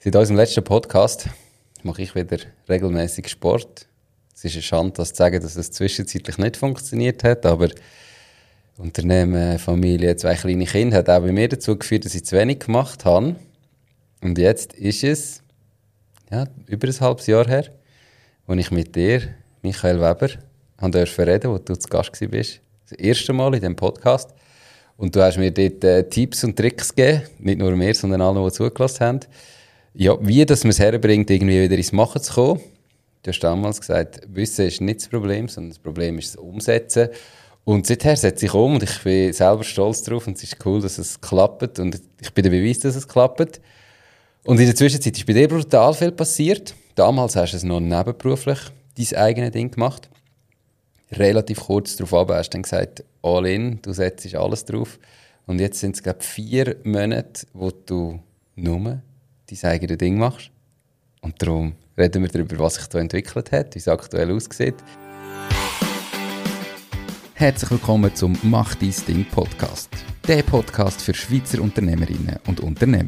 Seit unserem letzten Podcast mache ich wieder regelmäßig Sport. Es ist eine Schande, das zu sagen, dass es zwischenzeitlich nicht funktioniert hat, aber Unternehmen, Familie, 2 kleine Kinder hat auch bei mir dazu geführt, dass ich zu wenig gemacht habe. Und jetzt ist es über ein halbes Jahr her, als ich mit dir, Michael Weber, durfte reden, wo du zu Gast warst. Das erste Mal in diesem Podcast. Und du hast mir dort Tipps und Tricks gegeben, nicht nur mir, sondern allen, die zugelassen haben. Ja, wie dass man es herbringt, irgendwie wieder ins Machen zu kommen. Du hast damals gesagt, Wissen ist nicht das Problem, sondern das Problem ist das Umsetzen. Und seither setze ich um und ich bin selber stolz drauf und es ist cool, dass es klappt und ich bin der Beweis, dass es klappt. Und in der Zwischenzeit ist bei dir brutal viel passiert. Damals hast du es noch nebenberuflich, dein eigenes Ding gemacht. Relativ kurz darauf ab hast du dann gesagt, all in, du setzt alles drauf. Und jetzt sind es, glaube ich, 4 Monate, wo du nur dein eigenes Ding machst. Und darum reden wir darüber, was sich da entwickelt hat, wie es aktuell aussieht. Herzlich willkommen zum «Mach dein Ding» Podcast. Der Podcast für Schweizer Unternehmerinnen und Unternehmer.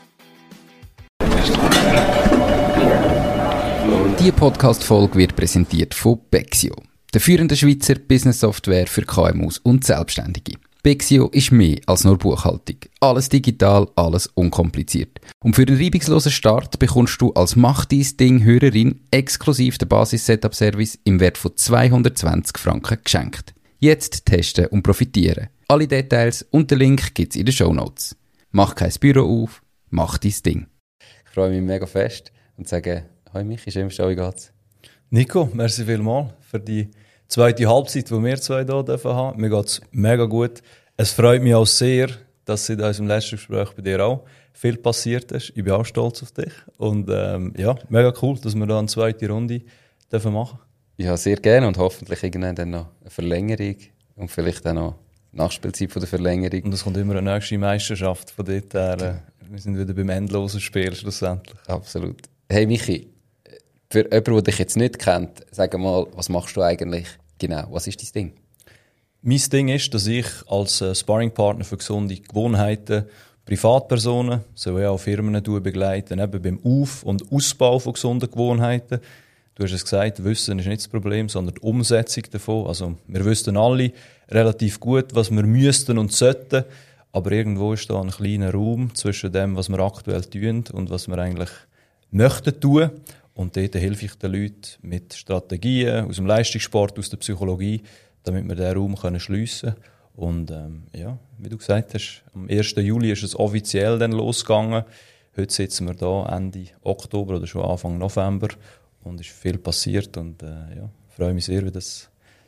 Diese Podcast-Folge wird präsentiert von Bexio, der führenden Schweizer Business-Software für KMUs und Selbstständige. Bexio ist mehr als nur Buchhaltung. Alles digital, alles unkompliziert. Und für den reibungslosen Start bekommst du als «Mach dein Ding»-Hörerin exklusiv den Basis-Setup-Service im Wert von 220 Franken geschenkt. Jetzt testen und profitieren. Alle Details und den Link gibt's in den Shownotes. Mach kein Büro auf, mach dein Ding. Ich freue mich mega fest und sage, «Hoi Michi, schön, wie geht's?» Nico, merci vielmals für die zweite Halbzeit, die wir zwei hier haben dürfen. Mir geht es mega gut. Es freut mich auch sehr, dass in unserem letzten Gespräch bei dir auch viel passiert ist. Ich bin auch stolz auf dich. Und mega cool, dass wir da eine zweite Runde dürfen machen. Ja, sehr gerne und hoffentlich irgendwann dann noch eine Verlängerung und vielleicht auch noch Nachspielzeit von der Verlängerung. Und es kommt immer eine nächste Meisterschaft von dort her. Wir sind wieder beim endlosen Spiel schlussendlich. Absolut. Hey Michi, für jemanden, der dich jetzt nicht kennt, sag mal, was machst du eigentlich genau? Was ist dein Ding? Mein Ding ist, dass ich als Sparringpartner für gesunde Gewohnheiten Privatpersonen sowie auch Firmen begleite, eben beim Auf- und Ausbau von gesunden Gewohnheiten. Du hast es gesagt, Wissen ist nicht das Problem, sondern die Umsetzung davon. Also, wir wüssten alle relativ gut, was wir müssten und sollten, aber irgendwo ist da ein kleiner Raum zwischen dem, was wir aktuell tun und was wir eigentlich möchten tun. Und dort helfe ich den Leuten mit Strategien aus dem Leistungssport, aus der Psychologie, damit wir diesen Raum schliessen können. Und wie du gesagt hast, am 1. Juli ist es offiziell dann losgegangen. Heute sitzen wir da Ende Oktober oder schon Anfang November und es ist viel passiert. Und freue mich sehr, wie das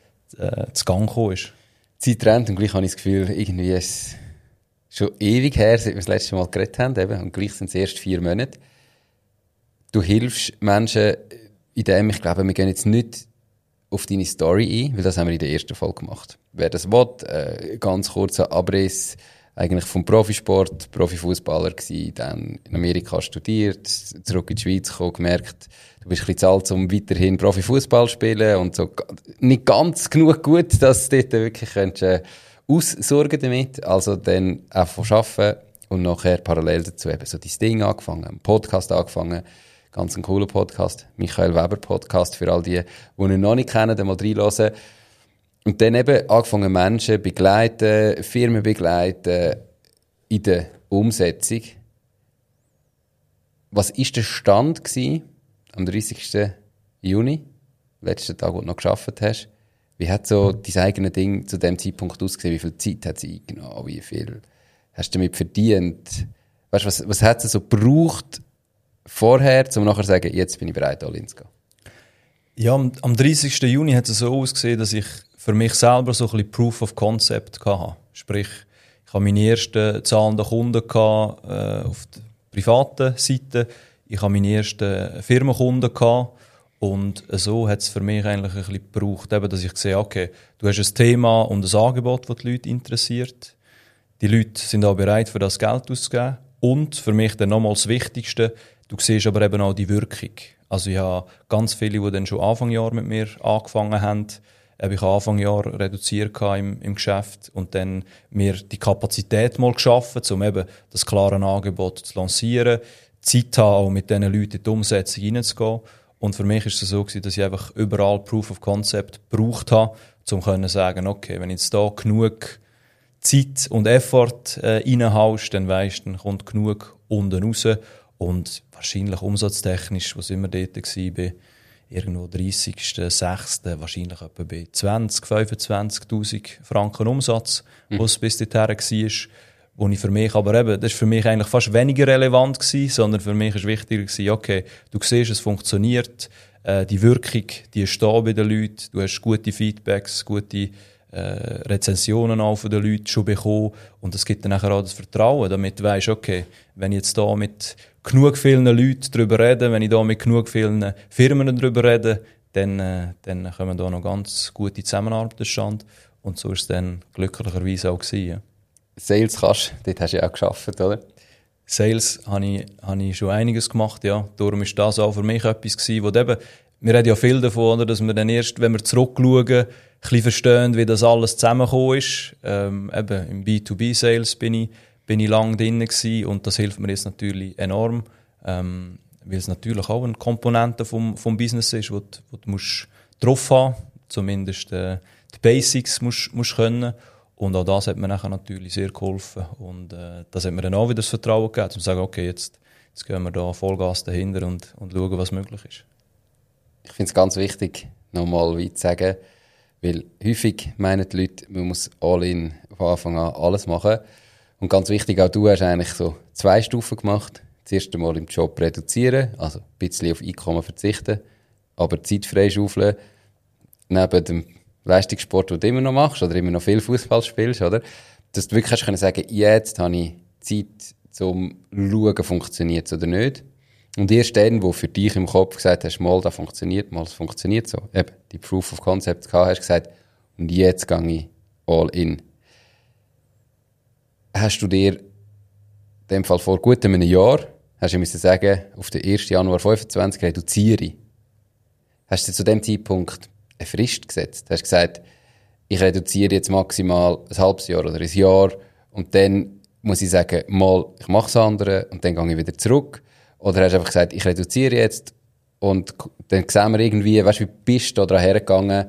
zu Gang gekommen ist. Die Zeit rennt und gleich habe ich das Gefühl, irgendwie ist es schon ewig her, seit wir das letzte Mal geredet haben. Eben. Und gleich sind es erst 4 Monate. Du hilfst Menschen, indem ich glaube, wir gehen jetzt nicht auf deine Story ein, weil das haben wir in der ersten Folge gemacht. Wer das will, ganz kurzer Abriss eigentlich vom Profisport, Profifußballer gsi, dann in Amerika studiert, zurück in die Schweiz gekommen, gemerkt, du bist ein bisschen zu alt, um weiterhin Profifußball zu spielen und so nicht ganz genug gut, dass du dort wirklich aussorgen damit. Also dann einfach arbeiten und nachher parallel dazu eben so dein Ding angefangen, einen Podcast angefangen. Ganz ein cooler Podcast. Michael Weber Podcast für all die ihn noch nicht kennen, mal reinhören. Und dann eben angefangen Menschen begleiten, Firmen begleiten in der Umsetzung. Was war der Stand gewesen, am 30. Juni, letzten Tag, wo du noch gearbeitet hast? Wie hat so dein eigenes Ding zu dem Zeitpunkt ausgesehen? Wie viel Zeit hat es eingenommen? Wie viel hast du damit verdient? Weißt du, was hat es so gebraucht, vorher, um nachher zu sagen, jetzt bin ich bereit, all in zu gehen? Ja, am 30. Juni hat es so ausgesehen, dass ich für mich selber so ein bisschen Proof of Concept hatte. Sprich, ich hatte meine ersten zahlenden Kunden auf der privaten Seite. Ich hatte meine ersten Firmenkunden gehabt. Und so hat es für mich eigentlich ein bisschen gebraucht, eben, dass ich sehe, okay, du hast ein Thema und ein Angebot, das die Leute interessiert. Die Leute sind auch bereit, für das Geld auszugeben. Und für mich dann nochmals das Wichtigste, du siehst aber eben auch die Wirkung. Also ich habe ganz viele, die dann schon Anfang Jahr mit mir angefangen haben. Ich habe Anfang Jahr reduziert im Geschäft und dann mir die Kapazität mal geschaffen, um eben das klare Angebot zu lancieren, Zeit habe, auch mit diesen Leuten in die Umsetzung hineinzugehen. Und für mich ist es so gewesen, dass ich einfach überall Proof of Concept gebraucht habe, um zu sagen, okay, wenn ich jetzt da genug Zeit und Effort reinhaust, dann weisst, dann kommt genug unten raus. Und wahrscheinlich umsatztechnisch, wo sind wir dort gewesen, irgendwo 30.06. wahrscheinlich etwa bei 25.000 Franken Umsatz, was bis dorthin war. Wo ich für mich, aber eben, das ist für mich eigentlich fast weniger relevant gewesen, sondern für mich ist wichtiger gewesen, okay, du siehst, es funktioniert, die Wirkung, die ist da bei den Leuten, du hast gute Feedbacks, gute Rezensionen auch von den Leuten schon bekommen und es gibt dann nachher auch das Vertrauen, damit du weisst, okay, wenn ich jetzt da mit genug vielen Leuten darüber rede, wenn ich da mit genug vielen Firmen darüber rede, dann kommen da noch ganz gute Zusammenarbeit zustande und so ist es dann glücklicherweise auch gewesen. Ja. Sales kannst du, dort hast du ja auch gearbeitet, oder? Sales habe ich schon einiges gemacht, ja. Darum ist das auch für mich etwas gewesen, wo eben, wir reden ja viel davon, oder, dass wir dann erst, wenn wir zurückschauen, ein bisschen verstehen, wie das alles zusammengekommen ist. Eben im B2B-Sales bin ich lange drin gewesen und das hilft mir jetzt natürlich enorm, weil es natürlich auch eine Komponente vom Business ist, wo du musst drauf haben, zumindest die Basics musst können. Und auch das hat mir nachher natürlich sehr geholfen. Und das hat mir dann auch wieder das Vertrauen gegeben, um zu sagen, okay, jetzt gehen wir da Vollgas dahinter und schauen, was möglich ist. Ich finde es ganz wichtig, nochmal wie zu sagen, weil häufig meinen die Leute, man muss all in von Anfang an alles machen. Und ganz wichtig, auch du hast eigentlich so 2 Stufen gemacht. Das erste Mal im Job reduzieren, also ein bisschen auf Einkommen verzichten, aber Zeit freischaufeln, neben dem Leistungssport, den du immer noch machst oder immer noch viel Fußball spielst, oder? Dass du wirklich hast können sagen, jetzt habe ich Zeit, zum schauen, funktioniert es oder nicht. Und erst dann, wo für dich im Kopf gesagt hast, mal, das funktioniert so. Eben, die Proof of Concept gehabt, hast gesagt, und jetzt gehe ich all in. Hast du dir in dem Fall vor gut einem Jahr, hast du müssen sagen, auf den 1. Januar 25 reduziere ich. Hast du zu dem Zeitpunkt eine Frist gesetzt? Hast du gesagt, ich reduziere jetzt maximal ein halbes Jahr oder ein Jahr und dann muss ich sagen, mal, ich mache das andere und dann gehe ich wieder zurück? Oder hast du einfach gesagt, ich reduziere jetzt und dann sehen wir irgendwie, weißt du, wie bist du da hergegangen,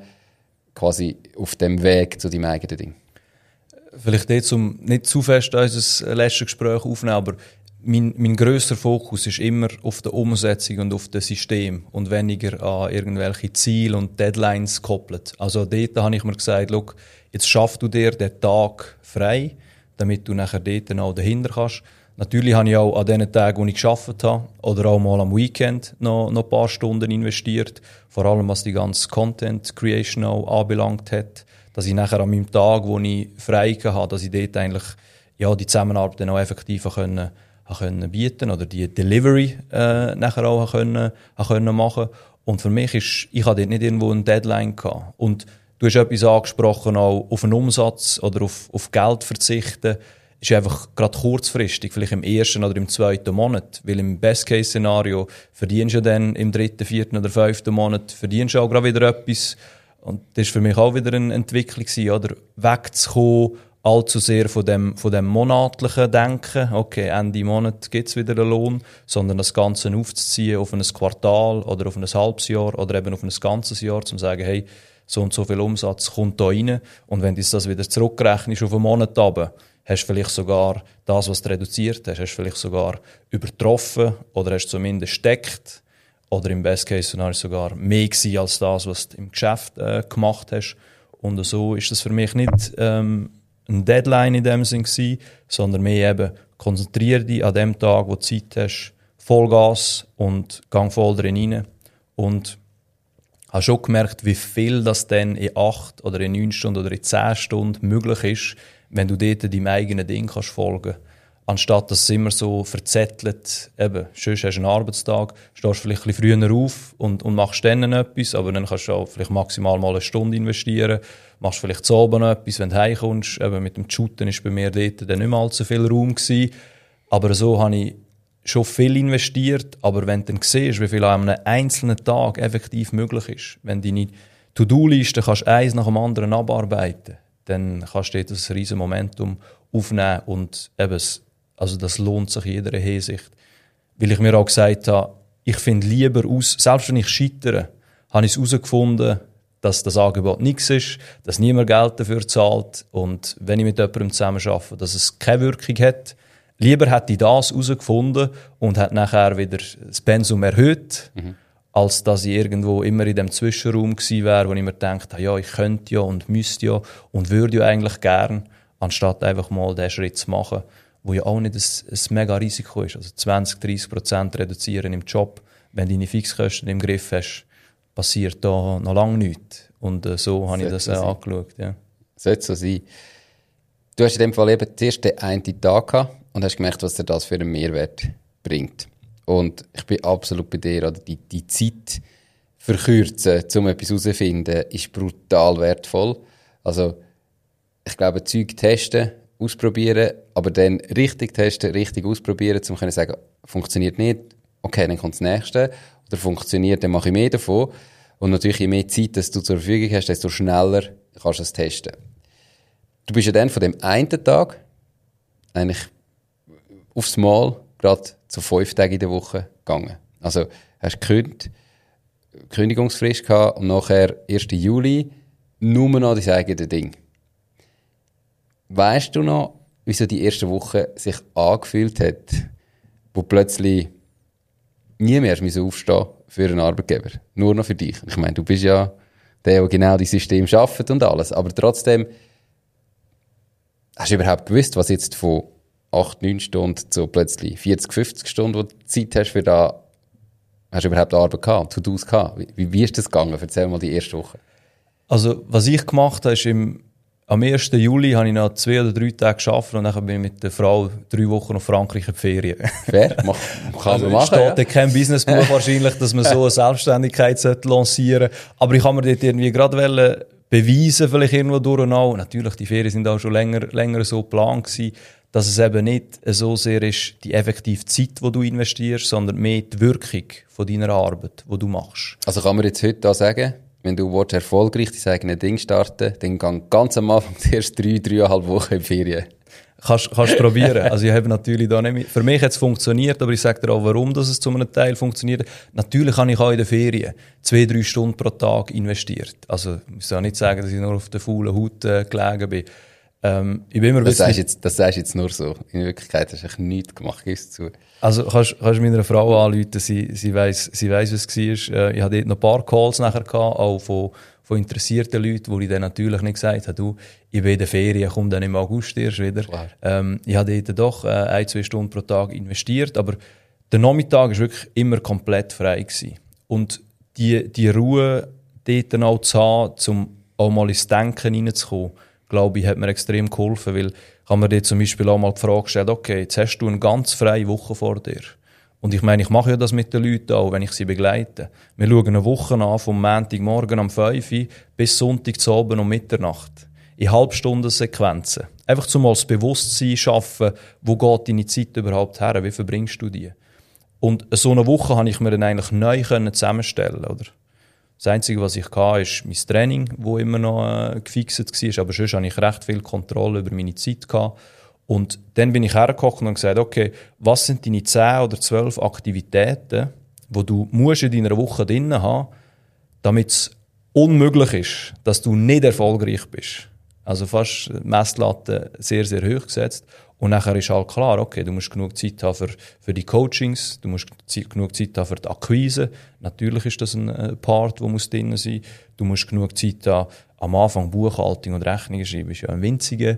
quasi auf dem Weg zu deinem eigenen Ding? Vielleicht jetzt, um nicht zu fest unser letztes Gespräch aufzunehmen, aber mein grösser Fokus ist immer auf der Umsetzung und auf das System und weniger an irgendwelche Ziele und Deadlines gekoppelt. Also dort habe ich mir gesagt, schau, jetzt schaffst du dir den Tag frei, damit du nachher dort auch dahinter kannst. Natürlich habe ich auch an den Tagen, wo ich gearbeitet habe, oder auch mal am Weekend noch ein paar Stunden investiert, vor allem was die ganze Content Creation auch anbelangt hat, dass ich nachher an meinem Tag, wo ich frei hatte, dass ich dort eigentlich ja, die Zusammenarbeit dann auch effektiv können bieten oder die Delivery nachher auch können machen. Und für mich ist, ich hatte dort nicht irgendwo eine Deadline gehabt. Und du hast etwas angesprochen, auch auf einen Umsatz oder auf Geld verzichten, ist einfach gerade kurzfristig, vielleicht im 1. oder im 2. Monat. Weil im Best-Case-Szenario verdienst du dann im 3., 4. oder 5. Monat verdienst du auch gerade wieder etwas. Und das war für mich auch wieder eine Entwicklung, oder? Wegzukommen, allzu sehr von dem monatlichen Denken, okay, Ende Monat gibt es wieder einen Lohn, sondern das Ganze aufzuziehen auf ein Quartal oder auf ein halbes Jahr oder eben auf ein ganzes Jahr, um zu sagen, hey, so und so viel Umsatz kommt da rein. Und wenn du das wieder zurückrechnest auf einen Monat runter, hast du vielleicht sogar das, was du reduziert hast, hast du vielleicht sogar übertroffen oder hast zumindest steckt oder im Best-Case-Szenario sogar mehr gewesen als das, was du im Geschäft gemacht hast. Und so ist das für mich nicht eine Deadline in dem Sinn gewesen, sondern mehr eben, konzentriere dich an dem Tag, wo du Zeit hast, Vollgas und gang voll drin rein. Und habe schon gemerkt, wie viel das dann in 8 oder in 9 Stunden oder in 10 Stunden möglich ist, wenn du dort deinem eigenen Ding kannst folgen. Anstatt dass es immer so verzettelt, eben, sonst hast du einen Arbeitstag, stehst vielleicht ein bisschen früher auf und machst dann etwas, aber dann kannst du auch vielleicht maximal mal eine Stunde investieren, machst vielleicht zu Abend noch etwas, wenn du heimkommst. Eben mit dem Shooten ist bei mir dort dann nicht mehr allzu viel Raum gewesen. Aber so habe ich schon viel investiert, aber wenn du dann siehst, wie viel an einem einzelnen Tag effektiv möglich ist, wenn deine To-Do-Liste kannst eins nach dem anderen abarbeiten, dann kannst du dort ein riesen Momentum aufnehmen und eben, also das lohnt sich in jeder Hinsicht. weil ich mir auch gesagt habe, ich finde lieber selbst wenn ich scheitere, habe ich es herausgefunden, dass das Angebot nichts ist, dass niemand Geld dafür zahlt und wenn ich mit jemandem zusammen arbeite, dass es keine Wirkung hat. Lieber hätte ich das herausgefunden und hätte nachher wieder das Pensum erhöht, als dass ich irgendwo immer in dem Zwischenraum gewesen wäre, wo ich mir gedacht habe, ja, ich könnte ja und müsste ja und würde ja eigentlich gern, anstatt einfach mal den Schritt zu machen, wo ja auch nicht ein mega Risiko ist. Also 20-30% reduzieren im Job, wenn du deine Fixkosten im Griff hast, passiert da noch lange nichts. Und so habe ich das angeschaut. Ja. Sollte so sein. Du hast in dem Fall eben zuerst den einen Tag gehabt und hast gemerkt, was dir das für einen Mehrwert bringt. Und ich bin absolut bei dir. Oder die Zeit verkürzen, um etwas herauszufinden, ist brutal wertvoll. Also, ich glaube, Zeug testen, ausprobieren, aber dann richtig testen, richtig ausprobieren, um zu sagen, funktioniert nicht, okay, dann kommt das Nächste. Oder funktioniert, dann mache ich mehr davon. Und natürlich, je mehr Zeit dass du zur Verfügung hast, desto schneller kannst du es testen. Du bist ja dann von dem einen Tag eigentlich aufs Mal gerade zu 5 Tagen in der Woche gegangen. Also hast gekündigt, Kündigungsfrist gehabt und nachher 1. Juli nur noch dein eigenes Ding. Weißt du noch, wie so die erste Woche sich angefühlt hat, wo plötzlich nie mehr aufstehen für einen Arbeitgeber? Nur noch für dich. Ich meine, du bist ja der genau das System schafft und alles. Aber trotzdem, hast du überhaupt gewusst, was jetzt von 8-9 Stunden zu plötzlich 40-50 Stunden, wo du Zeit hast für da, hast du überhaupt Arbeit gehabt, To-Dos gehabt? Wie ist das gegangen? Erzähl mal die erste Woche. Also, was ich gemacht habe, ist am 1. Juli habe ich noch 2 oder 3 Tage gearbeitet und dann bin ich mit der Frau 3 Wochen auf Frankreich in die Ferien. Fair, kann man machen. Steht ja kein Businessbuch wahrscheinlich, dass man so eine Selbstständigkeit lancieren sollte. Aber ich habe mir dort irgendwie gerade beweisen, vielleicht irgendwo durch und auch. Natürlich, die Ferien sind auch schon länger so geplant gewesen, dass es eben nicht so sehr ist, die effektive Zeit, die du investierst, sondern mehr die Wirkung von deiner Arbeit, die du machst. Also kann man jetzt heute da sagen, wenn du erfolgreich dein eigenes Ding starten, dann geh ganz am Anfang die ersten 3,5 Wochen in die Ferien. Kannst probieren. Also ich habe natürlich da nicht, für mich hat es funktioniert, aber ich sage dir auch, warum dass es zu einem Teil funktioniert. Natürlich habe ich auch in den Ferien 2-3 Stunden pro Tag investiert. Also ich soll nicht sagen, dass ich nur auf der faulen Haut gelegen bin. Ich bin immer das sagst du jetzt nur so. In Wirklichkeit hast du echt nichts gemacht, gibst zu. Also kannst meiner Frau anrufen, sie weiss, was es war. Ich hatte dort noch ein paar Calls nachher gehabt, auch von interessierten Leuten, wo ich dann natürlich nicht gesagt habe, du, ich bin in der Ferien, komm dann im August erst wieder. Ich habe dort doch 1-2 Stunden pro Tag investiert, aber der Nachmittag war wirklich immer komplett frei gewesen. Und die Ruhe dort auch zu haben, um auch mal ins Denken reinzukommen, glaube ich, hat mir extrem geholfen, weil ich habe mir dort zum Beispiel auch mal die Frage gestellt, okay, jetzt hast du eine ganz freie Woche vor dir. Und ich meine, ich mache ja das mit den Leuten auch, wenn ich sie begleite. Wir schauen eine Woche an, vom Montagmorgen um 5 Uhr bis Sonntag zu Abend um Mitternacht. In Halbstundensequenzen. Einfach zum mal das Bewusstsein schaffen, wo geht deine Zeit überhaupt her, wie verbringst du die? Und so eine Woche habe ich mir dann eigentlich neu zusammenstellen, oder? Das Einzige, was ich hatte, ist mein Training, das immer noch gefixt war. Aber sonst hatte ich recht viel Kontrolle über meine Zeit gehabt. Und dann bin ich hergekommen und gesagt, okay, was sind deine 10 oder 12 Aktivitäten, die du musst in deiner Woche drin haben, damit es unmöglich ist, dass du nicht erfolgreich bist. Also fast Messlatte sehr, sehr hoch gesetzt. Und nachher ist halt klar, okay, du musst genug Zeit haben für die Coachings, du musst genug Zeit haben für die Akquise. Natürlich ist das ein Part, der muss drin sein. Du musst genug Zeit haben, am Anfang Buchhaltung und Rechnungen schreiben, ist ja ein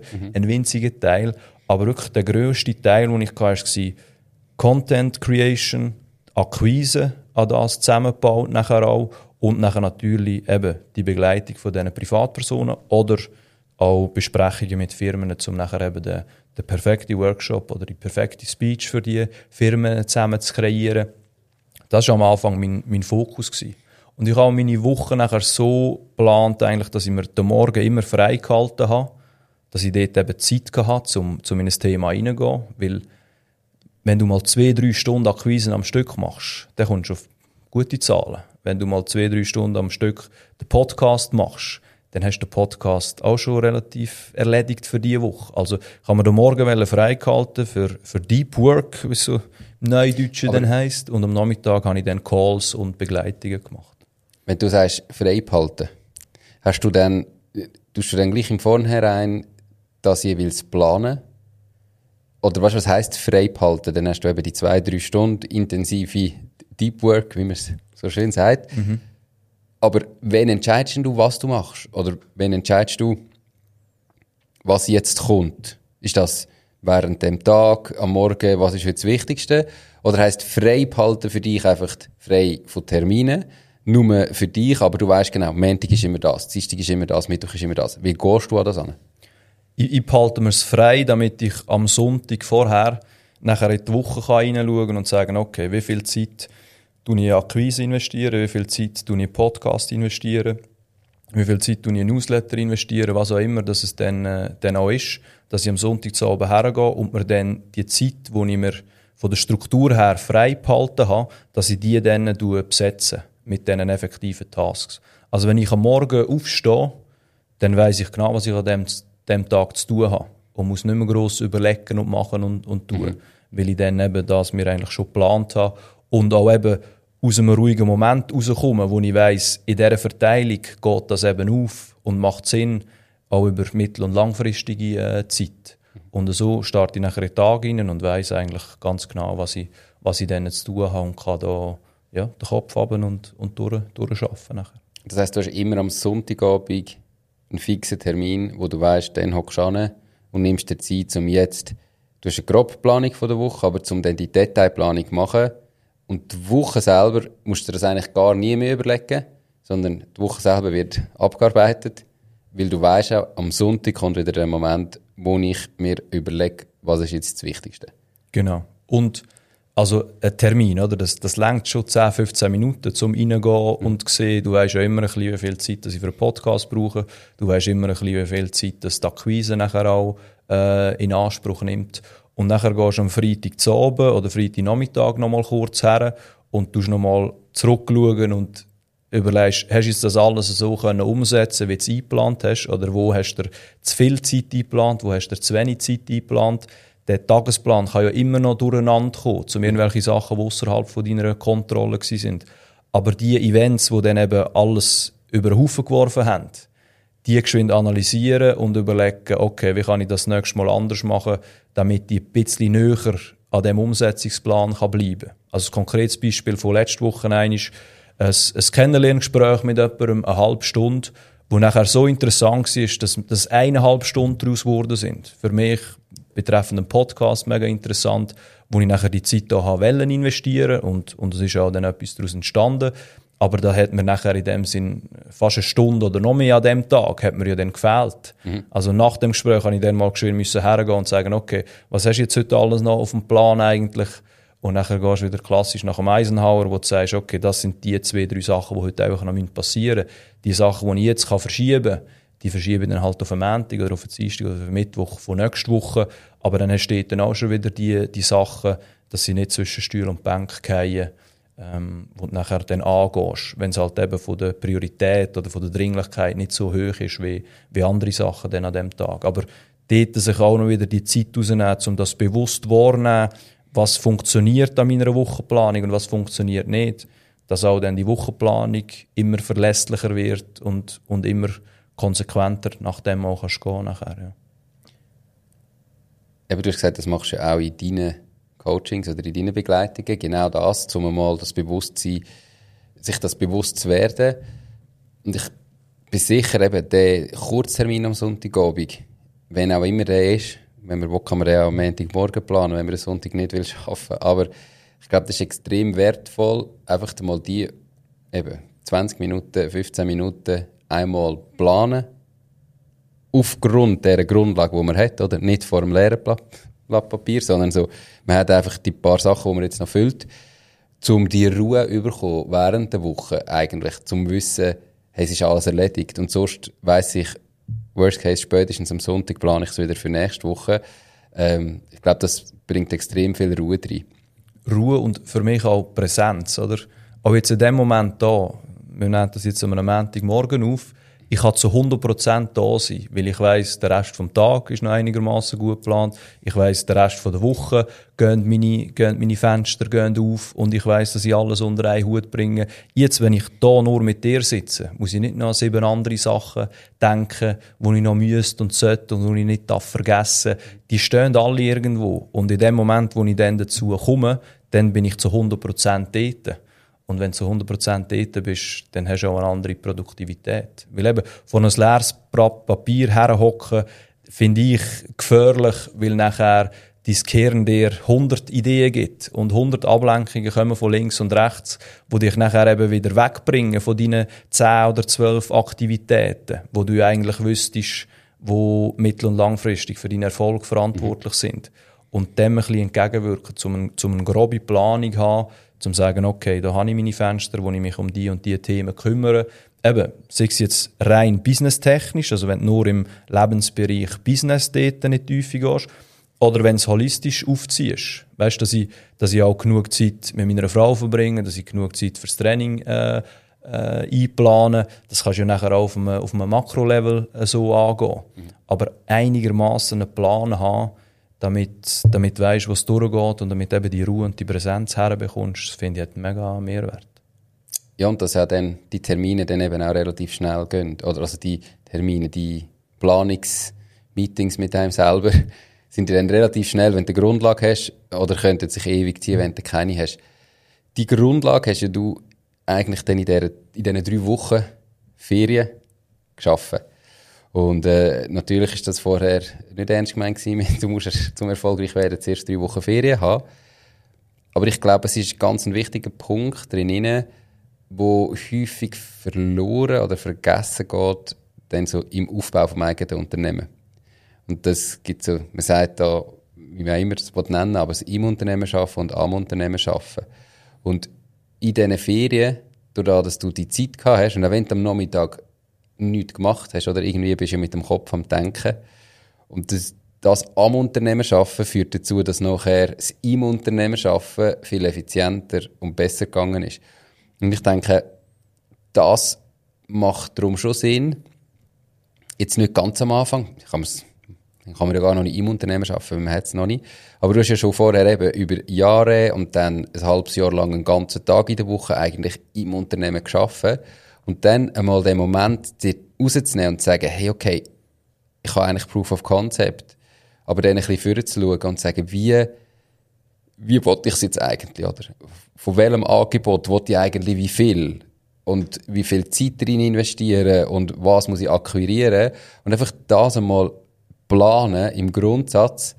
winziger Teil. Aber wirklich der grösste Teil, den ich hatte, war Content Creation, Akquise, an das zusammengebaut nachher auch. Und nachher natürlich eben die Begleitung von diesen Privatpersonen oder auch Besprechungen mit Firmen, um nachher eben den perfekten Workshop oder die perfekte Speech für die Firmen zusammen zu kreieren. Das war am Anfang mein Fokus gewesen. Und ich habe meine Woche nachher so geplant, eigentlich, dass ich mir den Morgen immer frei gehalten habe, dass ich dort eben Zeit hatte, um in ein Thema reingehen. Weil, wenn du mal 2-3 Stunden Akquisen am Stück machst, dann kommst du auf gute Zahlen. Wenn du mal 2-3 Stunden am Stück den Podcast machst, dann hast du den Podcast auch schon relativ erledigt für diese Woche. Also kann man den Morgen freigehalten für Deep Work, wie es so im Neudeutschen dann heisst. Und am Nachmittag habe ich dann Calls und Begleitungen gemacht. Wenn du sagst, frei behalten, tust du dann gleich im Vornherein das jeweils planen? Oder weißt du, was heisst frei behalten? Dann hast du eben die 2-3 Stunden intensive Deep Work, wie man es so schön sagt. Mhm. Aber wann entscheidest du, was du machst? Oder wann entscheidest du, was jetzt kommt? Ist das während dem Tag, am Morgen, was ist heute das Wichtigste? Oder heisst frei behalten für dich einfach frei von Terminen, nur für dich, aber du weißt genau, Montag ist immer das, Dienstag ist immer das, Mittwoch ist immer das. Wie gehst du an das an? Ich behalte mir es frei, damit ich am Sonntag vorher nachher in die Woche reinschauen kann und sagen, okay, wie viel Zeit investiere ich in Akquise investieren, wie viel Zeit investiere ich in Podcast investieren, wie viel Zeit investiere ich in Newsletter investieren, was auch immer, dass es dann auch ist, dass ich am Sonntag zu Abend hergehe und mir dann die Zeit, die ich mir von der Struktur her frei behalten habe, dass ich die dann besetze mit diesen effektiven Tasks. Also wenn ich am Morgen aufstehe, dann weiss ich genau, was ich an dem Tag zu tun habe und muss nicht mehr gross überlegen und machen und tun, weil ich dann eben das mir eigentlich schon geplant habe und auch eben aus einem ruhigen Moment rauskomme, wo ich weiss, in dieser Verteilung geht das eben auf und macht Sinn, auch über mittel- und langfristige Zeit. Und so starte ich nachher in den Tag rein und weiss eigentlich ganz genau, was ich dann zu tun habe und kann da den Kopf haben und durcharbeiten nachher. Das heisst, du hast immer am Sonntagabend einen fixen Termin, wo du weißt, dann hockst du an und nimmst dir Zeit, um jetzt, du hast eine grobe Planung von der Woche, aber um dann die Detailplanung zu machen. Und die Woche selber musst du dir das eigentlich gar nie mehr überlegen, sondern die Woche selber wird abgearbeitet, weil du weißt auch, am Sonntag kommt wieder der Moment, wo ich mir überlege, was ist jetzt das Wichtigste. Genau. Und also ein Termin, oder? Das reicht schon 10-15 Minuten zum Reingehen und sehen. Du weißt ja immer ein bisschen, wie viel Zeit dass ich für einen Podcast brauche. Du weißt immer ein bisschen, wie viel Zeit dass die Akquise nachher auch in Anspruch nimmt. Und nachher gehst du am Freitag zu Abend oder Freitagnachmittag noch mal kurz her und tust noch mal zurückschauen und überlegst, hast du das alles so können umsetzen, wie du es eingeplant hast? Oder wo hast du zu viel Zeit eingeplant? Wo hast du zu wenig Zeit eingeplant? Der Tagesplan kann ja immer noch durcheinander kommen, zu irgendwelche Sachen, die außerhalb von deiner Kontrolle waren. Aber die Events, die dann eben alles über den Haufen geworfen haben, die geschwind analysieren und überlegen, okay, wie kann ich das nächstes Mal anders machen, damit ich ein bisschen näher an dem Umsetzungsplan bleiben kann. Also ein konkretes Beispiel von letzter Woche ist ein Kennenlerngespräch mit jemandem, eine halbe Stunde, wo nachher so interessant war, dass 1,5 Stunden daraus geworden sind. Für mich betreffend den Podcast mega interessant, wo ich nachher die Zeit da investieren wollte und es ist auch dann etwas daraus entstanden. Aber da hat mir nachher in dem Sinn fast eine Stunde oder noch mehr an dem Tag hat mir ja dann gefehlt. Also nach dem Gespräch musste ich dann mal geschwind hergehen und sagen, okay, was hast du jetzt heute alles noch auf dem Plan eigentlich? Und nachher gehst du wieder klassisch nach dem Eisenhower, wo du sagst, okay, das sind die 2-3 Sachen, die heute einfach noch passieren müssen. Die Sachen, die ich jetzt verschieben kann, die verschiebe ich dann halt auf den Montag oder auf den Dienstag oder auf den Mittwoch von nächster Woche. Aber dann entsteht dann auch schon wieder die Sachen, dass sie nicht zwischen Stuhl und Bank fallen, wo du nachher dann angehst, wenn es halt eben von der Priorität oder von der Dringlichkeit nicht so hoch ist wie andere Sachen dann an dem Tag. Aber dort sich auch noch wieder die Zeit rausnehmen, um das bewusst wahrzunehmen, was funktioniert an meiner Wochenplanung und was funktioniert nicht, dass auch dann die Wochenplanung immer verlässlicher wird und immer konsequenter nach dem auch kannst gehen nachher, ja. Eben, du hast gesagt, das machst du auch in deinen Coachings oder in deinen Begleitungen. Genau das, um mal das Bewusstsein, sich das bewusst zu werden. Und ich bin sicher, eben der Kurztermin am Sonntagabend, wenn auch immer der ist, wenn man will, kann man den auch am Montagmorgen planen, wenn man den Sonntag nicht will arbeiten. Aber ich glaube, das ist extrem wertvoll, einfach mal die eben 20 Minuten, 15 Minuten einmal planen. Aufgrund dieser Grundlage, die man hat, oder? Nicht vor dem leeren Blatt Papier, sondern so, man hat einfach die paar Sachen, die man jetzt noch füllt, um die Ruhe zu bekommen während der Woche eigentlich, zum Wissen, hey, es ist alles erledigt. Und sonst weiss ich, worst case, spätestens am Sonntag plane ich es wieder für nächste Woche. Ich glaube, das bringt extrem viel Ruhe rein. Ruhe und für mich auch Präsenz, oder? Auch jetzt in dem Moment da, wir nehmen das jetzt am Montagmorgen auf, ich kann zu 100% da sein, weil ich weiss, der Rest vom Tag ist noch einigermaßen gut geplant. Ich weiss, der Rest von der Woche gehen meine Fenster auf und ich weiss, dass ich alles unter einen Hut bringe. Jetzt, wenn ich da nur mit dir sitze, muss ich nicht noch an 7 andere Sachen denken, die ich noch müsste und sollte und die ich nicht vergessen darf. Die stehen alle irgendwo. Und in dem Moment, wo ich dann dazu komme, dann bin ich zu 100% dort. Und wenn du zu 100% dort bist, dann hast du auch eine andere Produktivität. Weil eben von einem leeres Papier herhocken, finde ich gefährlich, weil nachher dein Gehirn dir 100 Ideen gibt und 100 Ablenkungen kommen von links und rechts, die dich nachher eben wieder wegbringen von deinen 10 oder 12 Aktivitäten, wo du eigentlich wüsstest, die mittel- und langfristig für deinen Erfolg verantwortlich sind. Und dem ein bisschen entgegenwirken, zum eine grobe Planung haben, zum sagen, okay, da habe ich meine Fenster, wo ich mich um die und die Themen kümmere. Eben, sei es jetzt rein businesstechnisch, also wenn du nur im Lebensbereich Business dort nicht tief gehst, oder wenn du es holistisch aufziehst. Weißt du, dass ich auch genug Zeit mit meiner Frau verbringe, dass ich genug Zeit fürs Training einplanen. Das kannst du ja nachher auch auf einem Makrolevel so angehen. Aber einigermaßen einen Plan haben, damit du weisst, was durchgeht und damit eben die Ruhe und die Präsenz herbekommst, das finde ich einen mega Mehrwert. Ja, und dass ja dann die Termine dann eben auch relativ schnell gehen. Oder also die Termine, die Planungsmeetings mit einem selber, sind dann relativ schnell, wenn du eine Grundlage hast, oder könnten sich ewig ziehen, wenn du keine hast. Die Grundlage hast ja du eigentlich dann in diesen 3 Wochen Ferien geschaffen. Und natürlich ist das vorher nicht ernst gemeint gewesen, du musst zum erfolgreich werden zuerst 3 Wochen Ferien haben. Aber ich glaube, es ist ganz ein wichtiger Punkt drin, wo häufig verloren oder vergessen geht, dann so im Aufbau vom eigenen Unternehmen. Und das gibt so, man sagt da, wie man immer das nennen, aber es im Unternehmen arbeiten und am Unternehmen arbeiten. Und in diesen Ferien, dadurch, dass du die Zeit gehabt hast, und auch wenn du am Nachmittag nichts gemacht hast, oder irgendwie bist du mit dem Kopf am Denken. Und das am Unternehmen arbeiten führt dazu, dass nachher das im Unternehmen arbeiten viel effizienter und besser gegangen ist. Und ich denke, das macht darum schon Sinn. Jetzt nicht ganz am Anfang. Dann kann man ja gar noch nicht im Unternehmen arbeiten, weil man hat es noch nicht. Aber du hast ja schon vorher eben über Jahre und dann ein halbes Jahr lang einen ganzen Tag in der Woche eigentlich im Unternehmen gearbeitet. Und dann einmal den Moment dir rauszunehmen und zu sagen, hey, okay, ich habe eigentlich Proof of Concept, aber dann ein bisschen vorzuschauen und zu sagen, wie wollte ich es jetzt eigentlich, oder? Von welchem Angebot wollte ich eigentlich wie viel? Und wie viel Zeit darin investieren? Und was muss ich akquirieren? Und einfach das einmal planen im Grundsatz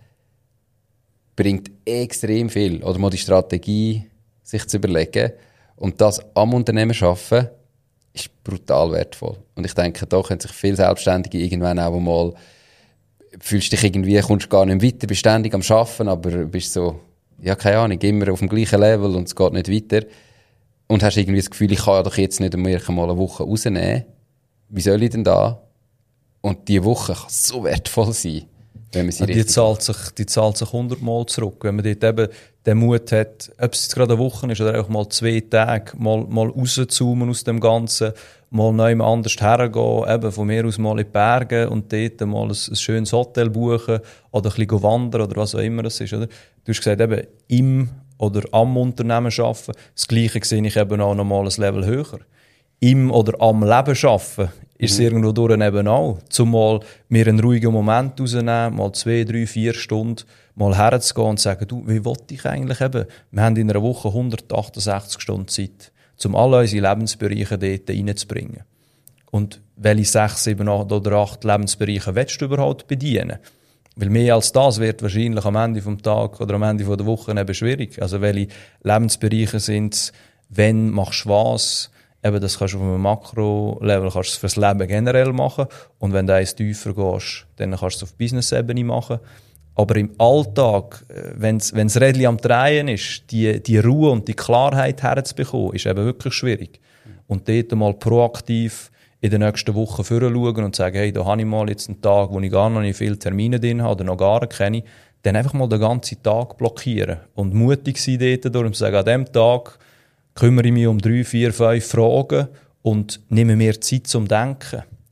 bringt extrem viel. Oder mal die Strategie sich zu überlegen. Und das am Unternehmen schaffen ist brutal wertvoll. Und ich denke, da können sich viele Selbstständige irgendwann auch mal, fühlst dich irgendwie, kommst gar nicht weiter, bist ständig am Arbeiten, aber bist so, ja, keine Ahnung, immer auf dem gleichen Level und es geht nicht weiter. Und hast irgendwie das Gefühl, ich kann ja doch jetzt nicht mehr mal eine Woche rausnehmen. Wie soll ich denn da? Und diese Woche kann so wertvoll sein, wenn man sie die zahlt sich 100-mal zurück. Wenn man dort eben den Mut hat, ob es jetzt gerade eine Woche ist oder auch mal 2 Tage, mal rauszoomen aus dem Ganzen, mal neu anders hergehen, eben von mir aus mal in die Berge und dort mal ein schönes Hotel buchen oder ein bisschen wandern oder was auch immer es ist. Oder? Du hast gesagt, eben im oder am Unternehmen arbeiten. Das Gleiche sehe ich eben auch noch mal ein Level höher. Im oder am Leben arbeiten ist es irgendwo durch eben auch. Zumal mir einen ruhigen Moment rausnehmen, mal 2, 3, 4 Stunden mal herzugehen und zu sagen, du, wie wollte ich eigentlich eben? Wir haben in einer Woche 168 Stunden Zeit, um alle unsere Lebensbereiche dort reinzubringen. Und welche 6, 7 oder 8 Lebensbereiche willst du überhaupt bedienen? Weil mehr als das wird wahrscheinlich am Ende vom Tag oder am Ende der Woche eben schwierig. Also welche Lebensbereiche sind es, wenn machst du was? Eben, das kannst du auf einem Makro-Level kannst du fürs Leben generell machen. Und wenn du eins tiefer gehst, dann kannst du es auf Business-Ebene machen. Aber im Alltag, wenn's Rädchen am Drehen ist, die Ruhe und die Klarheit herzubekommen, ist eben wirklich schwierig. Und dort mal proaktiv in den nächsten Wochen vorschauen und sagen, hey, da habe ich mal jetzt einen Tag, wo ich gar noch nicht viele Termine drin habe oder noch gar nicht kenne, dann einfach mal den ganzen Tag blockieren. Und mutig sein dort durch und sagen, an diesem Tag kümmere ich mich um 3, 4, 5 Fragen und nehme mir Zeit zum Denken.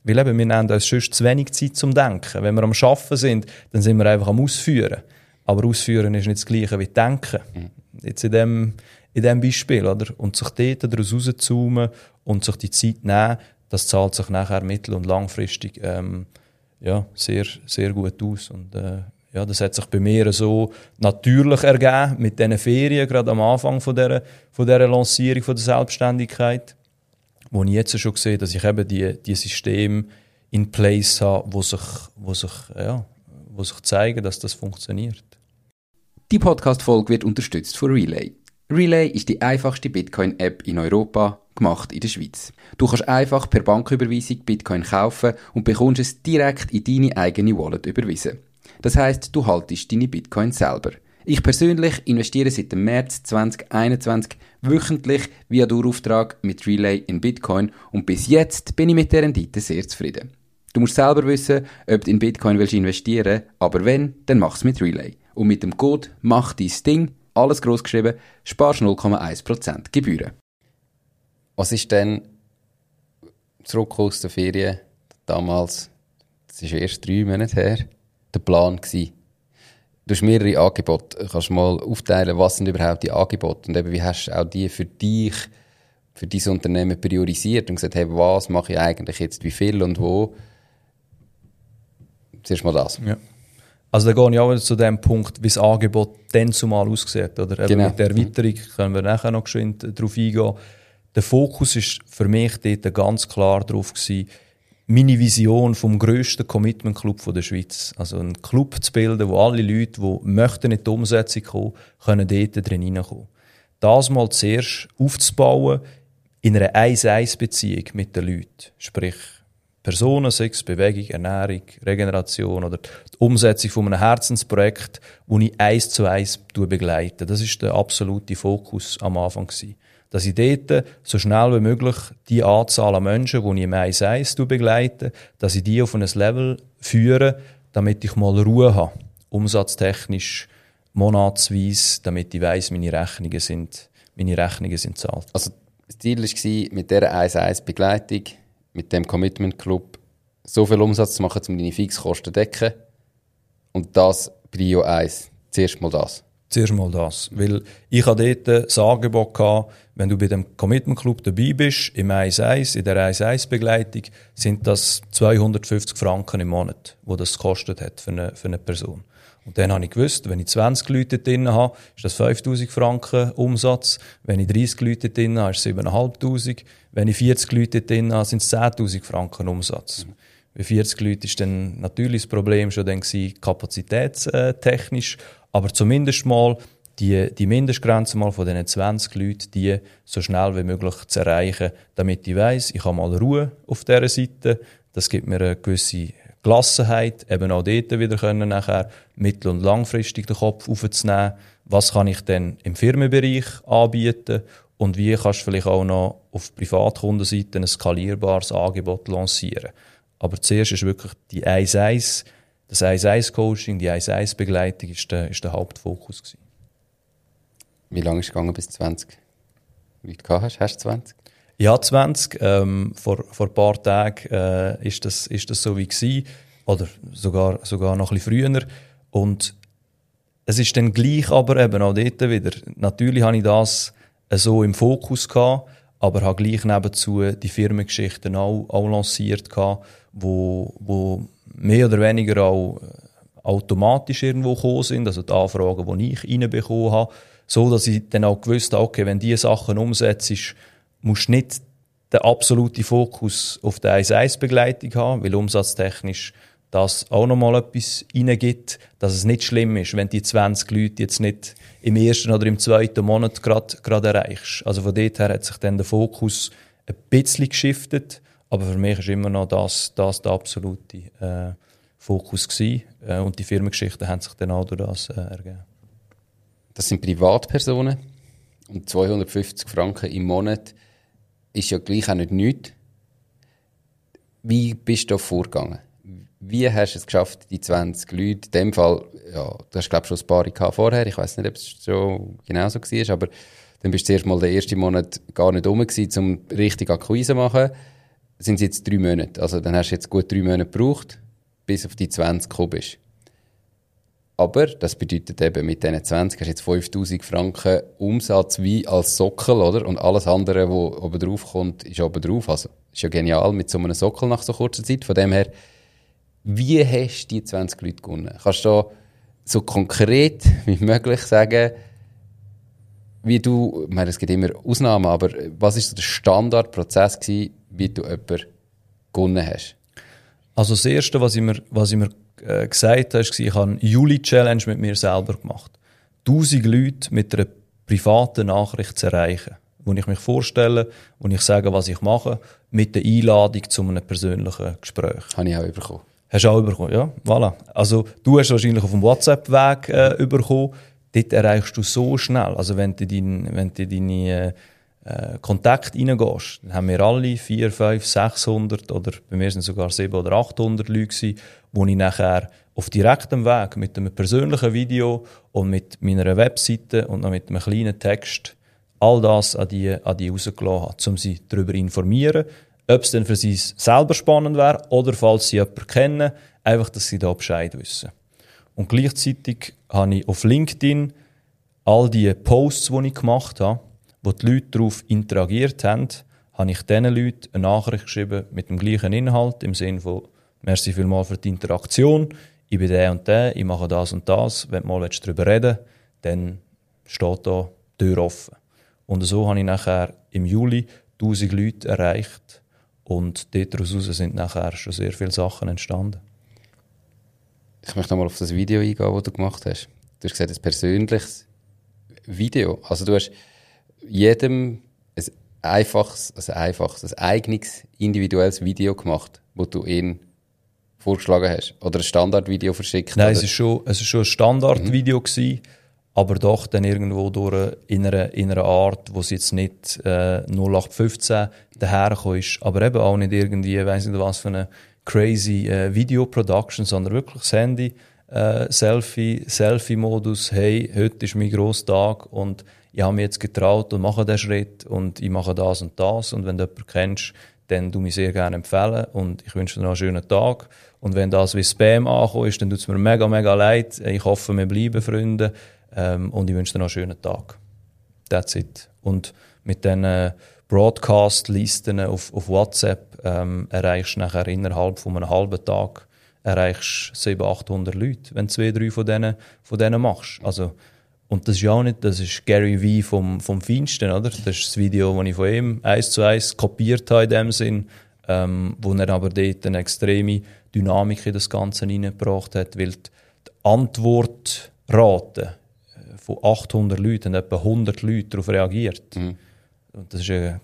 Weil eben, wir nehmen uns sonst zu wenig Zeit zum Denken. Wenn wir am Arbeiten sind, dann sind wir einfach am Ausführen. Aber Ausführen ist nicht das Gleiche wie Denken. Jetzt in dem Beispiel, oder? Und sich dort daraus rauszoomen und sich die Zeit nehmen, das zahlt sich nachher mittel- und langfristig sehr, sehr gut aus. Und das hat sich bei mir so natürlich ergeben, mit diesen Ferien, gerade am Anfang von dieser Lancierung von der Selbstständigkeit, wo ich jetzt schon sehe, dass ich eben die Systeme in place habe, wo sich zeigen, dass das funktioniert. Die Podcast-Folge wird unterstützt von Relay. Relay ist die einfachste Bitcoin-App in Europa, gemacht in der Schweiz. Du kannst einfach per Banküberweisung Bitcoin kaufen und bekommst es direkt in deine eigene Wallet überwiesen. Das heisst, du haltest deine Bitcoin selber. Ich persönlich investiere seit dem März 2021 wöchentlich via Dauerauftrag mit Relay in Bitcoin und bis jetzt bin ich mit der Rendite sehr zufrieden. Du musst selber wissen, ob du in Bitcoin willst investieren, aber wenn, dann mach's mit Relay. Und mit dem Code «Mach dein Ding», alles gross geschrieben, sparst 0,1% Gebühren. Was ist denn zurück aus der Ferien damals, das ist erst 3 Monate her, der Plan gewesen? Du hast mehrere Angebote. Kannst du mal aufteilen, was sind überhaupt die Angebote und eben, wie hast du auch die für dich, für dein Unternehmen priorisiert und gesagt, hey, was mache ich eigentlich jetzt, wie viel und wo? Zuerst mal das. Ja. Also da gehe ich auch wieder zu dem Punkt, wie das Angebot dann zumal aussieht. Oder? Genau. Mit der Erweiterung können wir nachher noch geschwind darauf eingehen. Der Fokus ist für mich dort ganz klar darauf gewesen, meine Vision vom grössten Commitment-Club der Schweiz. Also einen Club zu bilden, wo alle Leute, die möchten in die Umsetzung kommen, können dort drin hineinkommen. Das mal zuerst aufzubauen in einer 1-1-Beziehung mit den Leuten. Sprich, Personen, Sex, Bewegung, Ernährung, Regeneration oder die Umsetzung von einem Herzensprojekt, das ich 1:1 begleite. Das ist der absolute Fokus am Anfang gewesen. Dass ich dort so schnell wie möglich die Anzahl an Menschen, die ich im 1:1 begleite, dass ich die auf ein Level führe, damit ich mal Ruhe habe. Umsatztechnisch, monatsweise, damit ich weiss, meine Rechnungen sind zahlt. Also das Ziel war, mit dieser 1:1 Begleitung, mit dem Commitment Club, so viel Umsatz zu machen, um deine Fixkosten zu decken. Und das Prio 1. Zuerst mal das. Zuerst mal das. Weil ich hatte dort das Angebot gehabt, wenn du bei dem Commitment Club dabei bist, im 1:1, in der 1:1-Begleitung, sind das 250 Franken im Monat, wo das gekostet hat für eine Person. Und dann habe ich gewusst, wenn ich 20 Leute drin habe, ist das 5'000 Franken Umsatz. Wenn ich 30 Leute drin habe, ist es 7'500. Wenn ich 40 Leute drin habe, sind es 10'000 Franken Umsatz. Bei 40 Leuten ist dann natürlich das Problem schon dann gewesen, kapazitätstechnisch. Aber zumindest mal die Mindestgrenze mal von diesen 20 Leuten, die so schnell wie möglich zu erreichen, damit ich weiss, ich habe mal Ruhe auf dieser Seite. Das gibt mir eine gewisse Gelassenheit, eben auch dort wieder können nachher mittel- und langfristig den Kopf aufzunehmen. Was kann ich denn im Firmenbereich anbieten und wie kannst du vielleicht auch noch auf Privatkundenseite ein skalierbares Angebot lancieren. Aber zuerst ist wirklich die 1:1, das 1:1-Coaching, die 1:1-Begleitung ist der Hauptfokus gewesen. Wie lange ist es gegangen, bis du 20 Leute gehabt hast? Hast du 20? Ja, 20. Vor ein paar Tagen ist das so wie gewesen. Oder sogar noch ein bisschen früher. Und es ist dann gleich aber eben auch dort wieder. Natürlich habe ich das so im Fokus gehabt, aber habe gleich nebenzu die Firmengeschichten auch lanciert gehabt, wo mehr oder weniger auch automatisch irgendwo gekommen sind. Also die Anfragen, die ich reinbekommen habe. So, dass ich dann auch gewusst habe, okay, wenn diese Sachen umsetzt, musst du nicht den absoluten Fokus auf die 1:1-Begleitung haben, weil umsatztechnisch das auch nochmal etwas reingibt, dass es nicht schlimm ist, wenn die 20 Leute jetzt nicht im ersten oder im zweiten Monat gerade erreichst. Also von dort her hat sich dann der Fokus ein bisschen geschiftet, aber für mich ist immer noch das der absolute Fokus gewesen. Und die Firmengeschichten haben sich dann auch durch das ergeben. Das sind Privatpersonen und 250 Franken im Monat ist ja gleich auch nicht nichts. Wie bist du da vorgegangen? Wie hast du es geschafft, die 20 Leute, in dem Fall, ja, du hast glaube ich schon ein paar gehabt vorher, ich weiss nicht, ob es schon genau so war, aber dann bist du zuerst mal den ersten Monat gar nicht rum gewesen, um richtig Akquise zu machen. sind es jetzt 3 Monate. Also dann hast du jetzt gut 3 Monate gebraucht, bis auf die 20 gekommen bist. Aber das bedeutet eben, mit diesen 20 hast du jetzt 5'000 Franken Umsatz wie als Sockel, oder? Und alles andere, was oben drauf kommt, ist oben drauf. Also, ist ja genial mit so einem Sockel nach so kurzer Zeit. Von dem her, wie hast du die 20 Leute gewonnen? Kannst du da so konkret wie möglich sagen, wie du, ich meine, es gibt immer Ausnahmen, aber was war so der Standardprozess gewesen, wie du jemanden gewonnen hast? Also das Erste, was ich mir gesagt habe, ist, ich habe eine Juli-Challenge mit mir selber gemacht. 1000 Leute mit einer privaten Nachricht zu erreichen, wo ich mich vorstelle, wo ich sage, was ich mache, mit der Einladung zu einem persönlichen Gespräch. Habe ich auch bekommen. Hast du auch bekommen, ja, voilà. Also du hast wahrscheinlich auf dem WhatsApp-Weg bekommen. Dort erreichst du so schnell. Also wenn du deine Kontakte reingehst, dann haben wir alle 400, 500, 600 oder bei mir sind sogar 700 oder 800 Leute gewesen, wo ich nachher auf direktem Weg mit einem persönlichen Video und mit meiner Webseite und noch mit einem kleinen Text all das an die rausgelassen habe, um sie darüber zu informieren, ob es denn für sie selber spannend wäre oder falls sie jemanden kennen, einfach, dass sie da Bescheid wissen. Und gleichzeitig habe ich auf LinkedIn all die Posts, die ich gemacht habe, wo die Leute darauf interagiert haben, habe ich diesen Leuten eine Nachricht geschrieben mit dem gleichen Inhalt, im Sinne von «Merci vielmals für die Interaktion, ich bin der und der, ich mache das und das, wenn du mal darüber reden willst, dann steht da die Tür offen.» Und so habe ich nachher im Juli 1000 Leute erreicht und daraus sind nachher schon sehr viele Sachen entstanden. Ich möchte nochmal auf das Video eingehen, das du gemacht hast. Du hast gesagt, ein persönliches Video. Also du hast jedem ein eigenes, individuelles Video gemacht, wo du ihn vorgeschlagen hast. Oder ein Standardvideo verschickt. Nein, oder? es ist schon ein Standardvideo gewesen, aber doch dann irgendwo durch in einer Art, wo es jetzt nicht 0815 dahergekommen ist, aber eben auch nicht irgendwie, ich weiss nicht was für eine crazy Video-Production, sondern wirklich das Handy, Selfie-Modus, hey, heute ist mein grosser Tag und ich habe mich jetzt getraut und mache diesen Schritt und ich mache das und das und wenn du jemanden kennst, dann du mich sehr gerne empfehlen und ich wünsche dir noch einen schönen Tag und wenn das wie Spam angekommen ist, dann tut es mir mega, mega leid. Ich hoffe, wir bleiben Freunde und ich wünsche dir noch einen schönen Tag. That's it. Und mit diesen Broadcast-Listen auf WhatsApp erreichst du nachher innerhalb von einem halben Tag 700, 800 Leute, wenn du 2, 3 von denen machst. Also, und das ist ja auch nicht, das ist Gary Vee vom Feinsten, oder? Das ist das Video, das ich von ihm 1:1 kopiert habe in dem Sinn, wo er aber dort eine extreme Dynamik in das Ganze hineingebracht hat, weil die Antwortrate von 800 Leuten haben etwa 100 Leute darauf reagiert. Mhm. Und das ist eine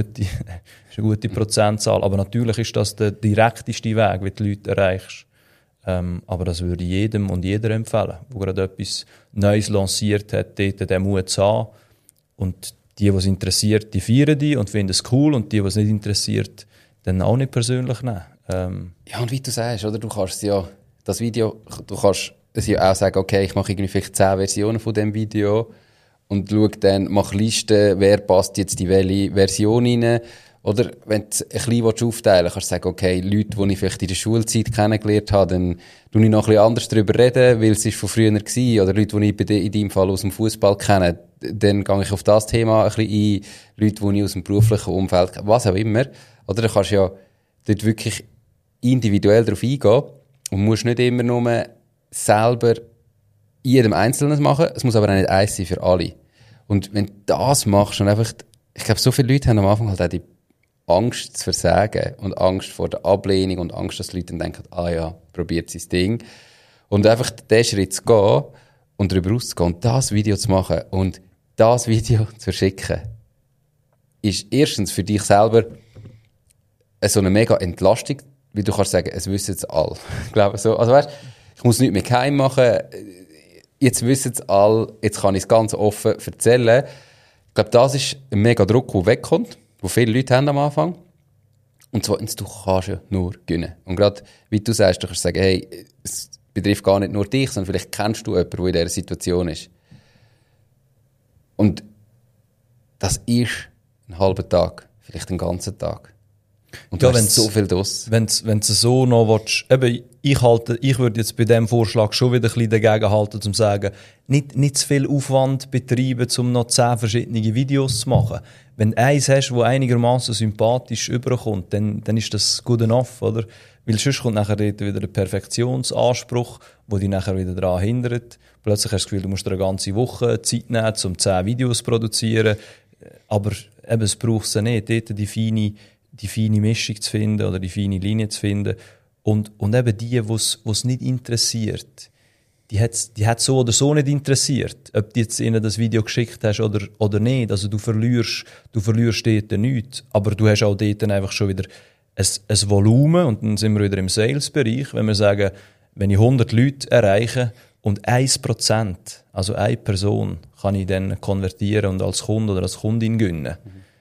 gute Prozentzahl. Aber natürlich ist das der direkteste Weg, wie du die Leute erreichst. Aber das würde ich jedem und jeder empfehlen, der gerade etwas Neues lanciert hat, dort den Mut zu haben. Und die es interessiert, die feiern die und finden es cool. Und die es nicht interessiert, dann auch nicht persönlich nehmen. Ja, und wie du sagst, oder? Du kannst ja, das Video, du kannst es ja auch sagen, okay, ich mache irgendwie vielleicht 10 Versionen von dem Video und schau dann, mach Listen, wer passt jetzt in welche Version rein. Oder wenn du ein bisschen aufteilen willst, kannst du sagen, okay, Leute, die ich vielleicht in der Schulzeit kennengelernt habe, dann tue ich noch ein bisschen anders darüber reden, weil es ist von früher war. Oder Leute, die ich in deinem Fall aus dem Fußball kenne, dann gehe ich auf das Thema ein bisschen ein. Leute, die ich aus dem beruflichen Umfeld kenne, was auch immer. Oder dann kannst du ja dort wirklich individuell darauf eingehen und musst nicht immer nur selber jedem Einzelnen machen. Es muss aber auch nicht eins sein für alle. Und wenn du das machst und einfach, ich glaube, so viele Leute haben am Anfang halt auch die Angst zu versagen und Angst vor der Ablehnung und Angst, dass die Leute dann denken, ah ja, probiert sein Ding. Und einfach den Schritt zu gehen und darüber rauszugehen und das Video zu machen und das Video zu verschicken, ist erstens für dich selber so eine mega Entlastung, weil du kannst sagen, es wissen es alle. Ich glaube so. Also weißt, ich muss nichts mehr geheim machen, jetzt wissen es alle, jetzt kann ich es ganz offen erzählen. Ich glaube, das ist ein mega Druck, der wegkommt, wo viele Leute haben am Anfang. Und zweitens, du kannst ja nur gewinnen. Und gerade, wie du sagst, du kannst sagen, hey, es betrifft gar nicht nur dich, sondern vielleicht kennst du jemanden, der in dieser Situation ist. Und das ist ein halber Tag, vielleicht einen ganzen Tag. Und du hast so viel draus. Wenn du so noch willst, eben, ich würde jetzt bei diesem Vorschlag schon wieder ein bisschen dagegen halten, um zu sagen, nicht zu viel Aufwand betreiben, um noch 10 verschiedene Videos zu machen. Wenn du eins hast, das einigermaßen sympathisch überkommt, dann ist das good enough, oder? Weil sonst kommt nachher wieder der Perfektionsanspruch, der dich nachher wieder daran hindert. Plötzlich hast du das Gefühl, du musst dir eine ganze Woche Zeit nehmen, um 10 Videos zu produzieren. Aber eben, es braucht es nicht, dort die feine Mischung zu finden oder die feine Linie zu finden. Und eben die es nicht interessiert, die hat so oder so nicht interessiert, ob du jetzt ihnen das Video geschickt hast oder nicht. Also du verlierst dort nichts. Aber du hast auch dort dann einfach schon wieder ein Volumen, und dann sind wir wieder im Sales-Bereich, wenn wir sagen, wenn ich 100 Leute erreiche und 1%, also eine Person, kann ich dann konvertieren und als Kunde oder als Kundin gewinnen.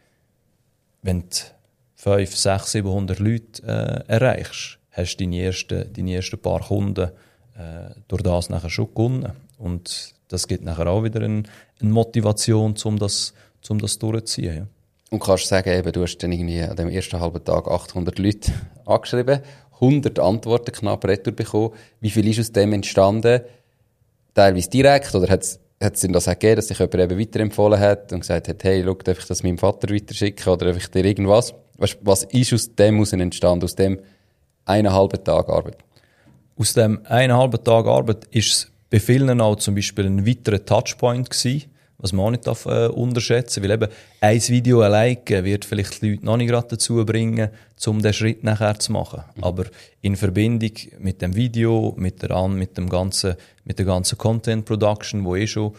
Wenn du 500, 600, 700 Leute erreichst, hast du deine ersten paar Kunden durch das nachher schon gewonnen. Und das gibt nachher auch wieder eine Motivation, um das durchzuziehen. Ja. Und kannst sagen, eben, du hast dann irgendwie an dem ersten halben Tag 800 Leute angeschrieben, 100 Antworten knapp retour bekommen. Wie viel ist aus dem entstanden? Teilweise direkt, oder hat es denn das auch gegeben, dass sich jemand eben weiterempfohlen hat und gesagt hat, hey, schau, darf ich das meinem Vater weiterschicken oder darf ich dir irgendwas? Was ist aus dem heraus entstanden, aus dem 1,5 Tag Arbeit? Aus dem 1,5 Tag Arbeit ist es bei vielen auch zum Beispiel ein weiterer Touchpoint gewesen, was man auch nicht unterschätzen darf, weil eben ein Video allein wird vielleicht die Leute noch nicht gerade dazu bringen, um den Schritt nachher zu machen. Aber in Verbindung mit dem Video, mit der ganzen Content Production, wo schon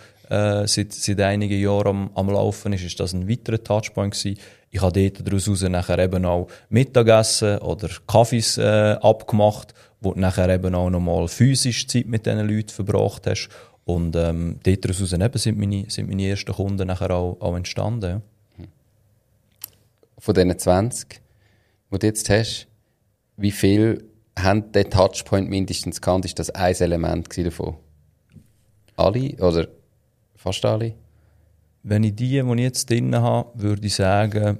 seit einigen Jahren am Laufen ist das ein weiterer Touchpoint gewesen. Ich habe dort daraus nachher eben auch Mittagessen oder Kaffees abgemacht, wo du nachher eben auch nochmal physisch Zeit mit diesen Leuten verbracht hast. Und dort daraus sind meine ersten Kunden nachher auch entstanden. Ja. Von diesen 20, die du jetzt hast, wie viel haben den Touchpoint mindestens gekannt? Ist das ein Element davon? Alle oder fast alle? Wenn ich die jetzt drin habe, würde ich sagen,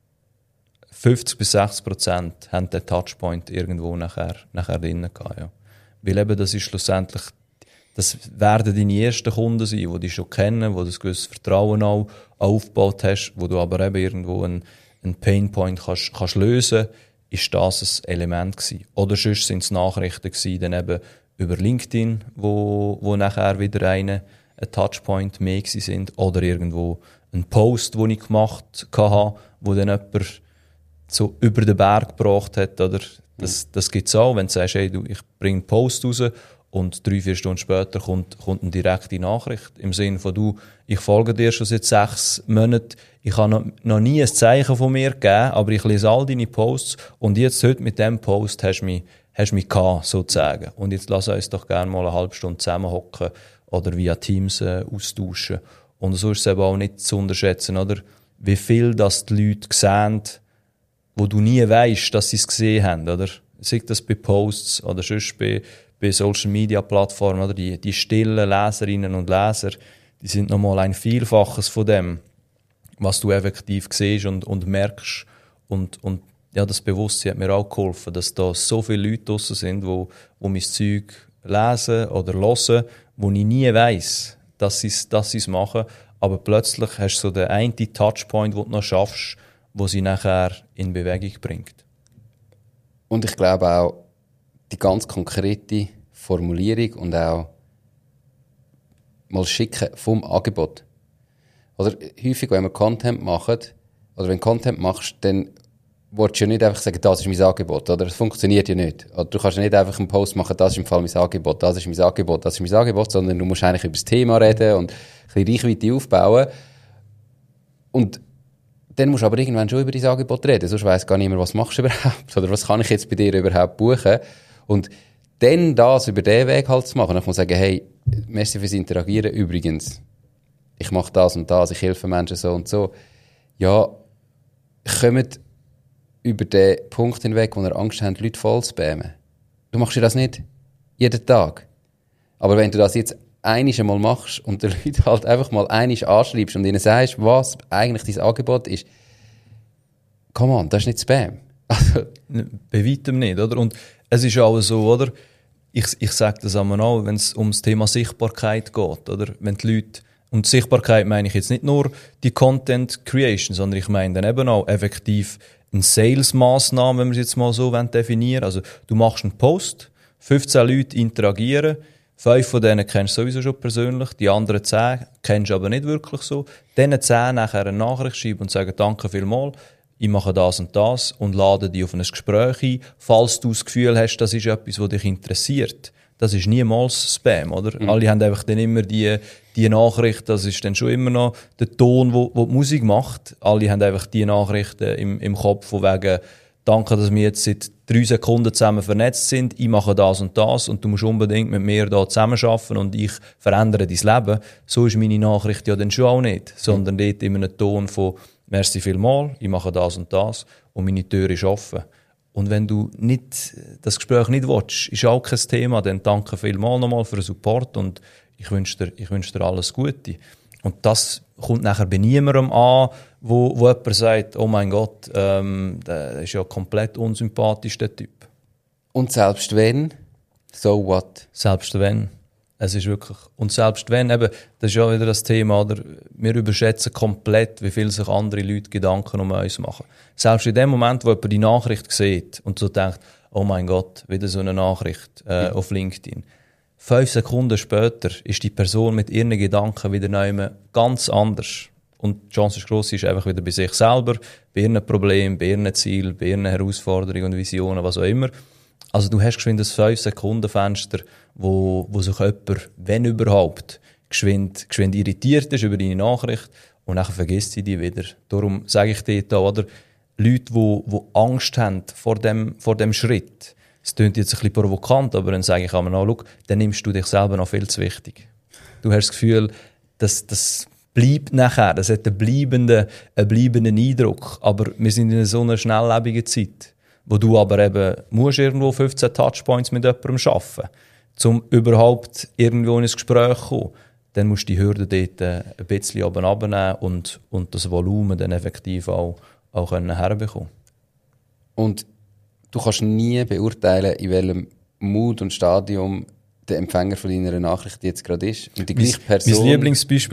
50-60% haben den Touchpoint irgendwo nachher drin gehabt. Ja. Weil eben das ist schlussendlich, das werden deine ersten Kunden sein, die dich schon kennen, wo du ein gewisses Vertrauen auch aufgebaut hast, wo du aber eben irgendwo einen Painpoint kannst lösen, ist das ein Element gewesen. Oder sonst sind es Nachrichten gewesen, dann eben über LinkedIn, wo nachher wieder ein Touchpoint mehr gewesen sind. Oder irgendwo ein Post, den ich gemacht habe, wo dann jemand so über den Berg gebracht hat. Oder? Das gibt es auch, wenn du sagst, hey, ich bringe einen Post raus, und 3-4 Stunden später kommt eine direkte Nachricht. Im Sinne von, ich folge dir schon seit 6 Monaten. Ich habe noch nie ein Zeichen von mir gegeben, aber ich lese all deine Posts. Und jetzt heute mit diesem Post hast du mich gehabt, sozusagen. Und jetzt lass uns doch gerne mal eine halbe Stunde zusammenhocken oder via Teams austauschen. Und so ist es eben auch nicht zu unterschätzen, oder? Wie viel das die Leute sehen, wo du nie weisst, dass sie es gesehen haben, oder? Sei das bei Posts oder sonst bei Social-Media-Plattformen, oder? Die stillen Leserinnen und Leser, die sind nochmal ein Vielfaches von dem, was du effektiv siehst und merkst. Und ja, das Bewusstsein hat mir auch geholfen, dass da so viele Leute draussen sind, wo mein Zeug lesen oder hören, wo ich nie weiss, dass sie es machen. Aber plötzlich hast du so den einen Touchpoint, den du noch schaffst, wo sie nachher in Bewegung bringt. Und ich glaube auch, die ganz konkrete Formulierung und auch mal schicken vom Angebot. Oder häufig, wenn wir Content machen, oder wenn du Content machst, dann willst du ja nicht einfach sagen, das ist mein Angebot, oder? Das funktioniert ja nicht. Oder du kannst ja nicht einfach einen Post machen, das ist im Fall mein Angebot, das ist mein Angebot, das ist mein Angebot, sondern du musst eigentlich über das Thema reden und ein bisschen Reichweite aufbauen. Und dann musst du aber irgendwann schon über dein Angebot reden, sonst weiss gar niemand, was machst du überhaupt, oder was kann ich jetzt bei dir überhaupt buchen. Und dann das über den Weg halt zu machen. Ich muss sagen, hey, merci fürs Interagieren. Übrigens, ich mache das und das, ich helfe Menschen so und so. Ja, kommt über den Punkt hinweg, wo ihr Angst habt, Leute voll zu spammen. Du machst ja das nicht jeden Tag. Aber wenn du das jetzt einmal machst und den Leuten halt einfach mal einmal anschreibst und ihnen sagst, was eigentlich dein Angebot ist, come on, das ist nicht Spam. Also, Bei weitem nicht, oder? Und es ist auch so, oder? Ich sage das einmal auch, wenn es ums Thema Sichtbarkeit geht, oder? Wenn die Leute, und Sichtbarkeit meine ich jetzt nicht nur die Content Creation, sondern ich meine dann eben auch effektiv eine Sales-Massnahme, wenn wir es jetzt mal so definieren. Also, du machst einen Post, 15 Leute interagieren, 5 von denen kennst du sowieso schon persönlich, die anderen 10 kennst du aber nicht wirklich so. Diesen 10 nachher eine Nachricht schreiben und sagen, danke vielmals, ich mache das und lade dich auf ein Gespräch ein, falls du das Gefühl hast, das ist etwas, was dich interessiert. Das ist niemals Spam, oder? Alle haben einfach dann immer die Nachricht, das ist dann schon immer noch der Ton, wo die Musik macht. Alle haben einfach die Nachrichten im Kopf, von wegen, danke, dass wir jetzt seit 3 Sekunden zusammen vernetzt sind, ich mache das und du musst unbedingt mit mir da zusammenarbeiten und ich verändere dein Leben. So ist meine Nachricht ja dann schon auch nicht, sondern dort immer einen Ton von merci vielmals, ich mache das und meine Tür ist offen. Und wenn du nicht, das Gespräch nicht willst, ist auch kein Thema, dann danke vielmals nochmal für den Support und ich wünsche dir alles Gute. Und das kommt nachher bei niemandem an, wo jemand sagt, oh mein Gott, der ist ja komplett unsympathisch, der Typ. und selbst wenn, so what? Selbst wenn. Es ist wirklich, und selbst wenn, eben, das ist ja wieder das Thema, oder? Wir überschätzen komplett, wie viel sich andere Leute Gedanken um uns machen. Selbst in dem Moment, wo jemand die Nachricht sieht und so denkt, oh mein Gott, wieder so eine Nachricht auf LinkedIn. 5 Sekunden später ist die Person mit ihren Gedanken wieder neu ganz anders. Und die Chance ist gross, sie ist einfach wieder bei sich selber, bei ihren Problemen, bei ihren Zielen, bei ihren Herausforderungen und Visionen, was auch immer. Also du hast geschwind ein 5-Sekunden-Fenster, wo sich jemand, wenn überhaupt, geschwind irritiert ist über deine Nachricht und dann vergisst sie die wieder. Darum sage ich dir da, oder? Leute, die Angst haben vor dem Schritt. Es klingt jetzt ein bisschen provokant, aber dann sage ich einmal, schau, dann nimmst du dich selber noch viel zu wichtig. Du hast das Gefühl, das bleibt nachher, das hat einen bleibenden Eindruck. Aber wir sind in so einer schnelllebigen Zeit, wo du aber eben musst irgendwo 15 Touchpoints mit jemandem schaffen, um überhaupt irgendwo in ein Gespräch zu kommen. Dann musst du die Hürde dort ein bisschen runternehmen und das Volumen dann effektiv auch herbekommen. Und du kannst nie beurteilen, in welchem Mut und Stadium der Empfänger von deiner Nachricht jetzt gerade ist. Und die gleiche Person... Mein Lieblingsbeispiel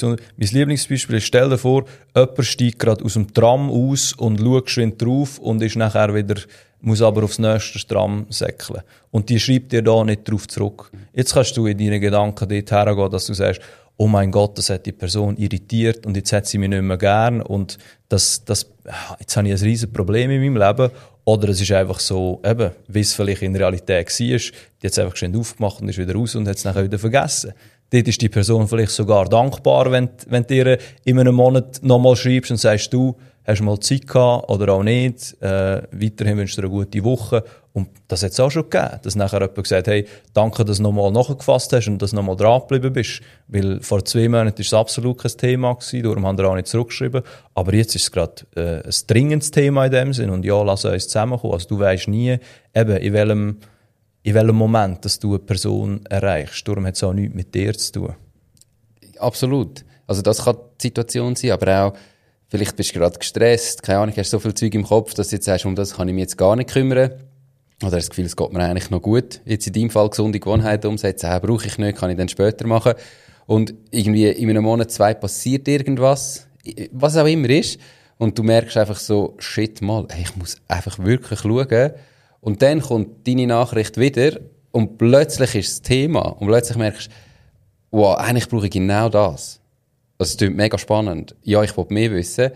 ist, stell dir vor, jemand steigt gerade aus dem Tram aus und schaut geschwind drauf und ist nachher wieder, muss aber aufs nächste Tram säckeln. Und die schreibt dir da nicht drauf zurück. Jetzt kannst du in deinen Gedanken dort hergehen, dass du sagst, oh mein Gott, das hat die Person irritiert und jetzt hat sie mich nicht mehr gern und jetzt habe ich ein riesiges Problem in meinem Leben. Oder es ist einfach so, eben, wie es vielleicht in Realität war, die hat es einfach schön aufgemacht und ist wieder raus und hat es nachher wieder vergessen. Dort ist die Person vielleicht sogar dankbar, wenn du dir in einem Monat nochmal schreibst und sagst, du hast mal Zeit gehabt oder auch nicht, weiterhin wünschst du dir eine gute Woche. Und das hat es auch schon gegeben, dass nachher jemand gesagt hat, hey, danke, dass du nochmal nachgefasst hast und dass du nochmal dran geblieben bist. Weil vor 2 Monaten war es absolut kein Thema gewesen, darum haben wir auch nicht zurückgeschrieben. Aber jetzt ist es gerade ein dringendes Thema in dem Sinn und ja, lass uns zusammenkommen. Also du weisst nie, eben, in welchem Moment, dass du eine Person erreichst. Darum hat es auch nichts mit dir zu tun. Absolut. Also das kann die Situation sein, aber auch, vielleicht bist du gerade gestresst, keine Ahnung, hast so viel Zeug im Kopf, dass du jetzt sagst, um das kann ich mich jetzt gar nicht kümmern. Oder hast das Gefühl, es geht mir eigentlich noch gut. Jetzt in deinem Fall gesunde Gewohnheiten umsetzen, brauche ich nicht, kann ich dann später machen. Und irgendwie in einem Monat, 2 passiert irgendwas, was auch immer ist. Und du merkst einfach so, shit mal, ich muss einfach wirklich schauen. Und dann kommt deine Nachricht wieder und plötzlich ist das Thema. Und plötzlich merkst du, wow, eigentlich brauche ich genau das. Also es klingt mega spannend. Ja, ich will mehr wissen.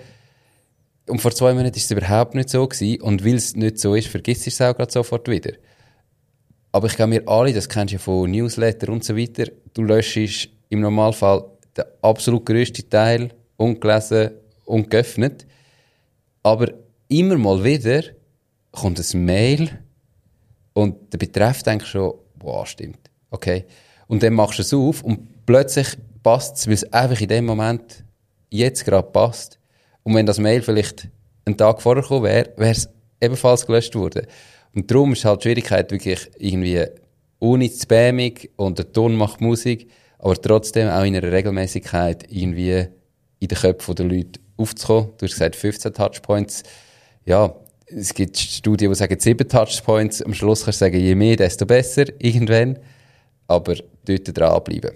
Und vor 2 Monaten war es überhaupt nicht so gewesen. Und weil es nicht so ist, vergisst du es auch gerade sofort wieder. Aber ich glaube, wir alle, das kennst du ja von Newsletter und so weiter, du löschst im Normalfall den absolut grössten Teil ungelesen und geöffnet. Aber immer mal wieder kommt ein Mail und der Betreff denkt schon, wow, stimmt, okay. Und dann machst du es auf und plötzlich passt es, weil es einfach in dem Moment jetzt gerade passt. Und wenn das Mail vielleicht einen Tag vorher gekommen wäre, wäre es ebenfalls gelöscht worden. Und darum ist halt die Schwierigkeit wirklich irgendwie ohne Spamming und der Ton macht Musik, aber trotzdem auch in einer Regelmäßigkeit irgendwie in den Köpfen der Leute aufzukommen. Du hast gesagt, 15 Touchpoints. Ja, Es gibt Studien, die sagen 7 Touchpoints. Am Schluss kannst du sagen, je mehr, desto besser, irgendwann. Aber dort dranbleiben.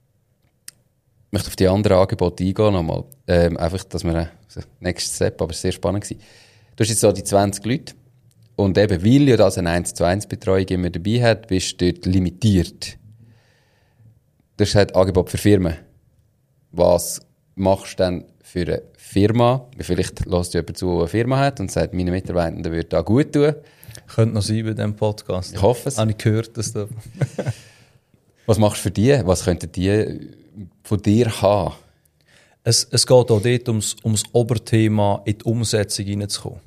Ich möchte auf die anderen Angebote eingehen nochmal. Einfach, dass wir Next Step, aber sehr spannend gewesen. Du hast jetzt so die 20 Leute. Und eben, weil ja das eine 1:1-Betreuung immer dabei hat, bist du dort limitiert. Du hast halt Angebot für Firmen. Was machst du denn für eine Firma? Vielleicht lässt du jemand zu, der eine Firma hat und sagt, meine Mitarbeiter würden da gut tun. Könnte noch sein bei diesem Podcast. Ich hoffe es. Habe ich gehört, dass du... Was machst du für die? Was könnten die von dir haben? Es geht auch dort ums Oberthema in die Umsetzung hineinzukommen.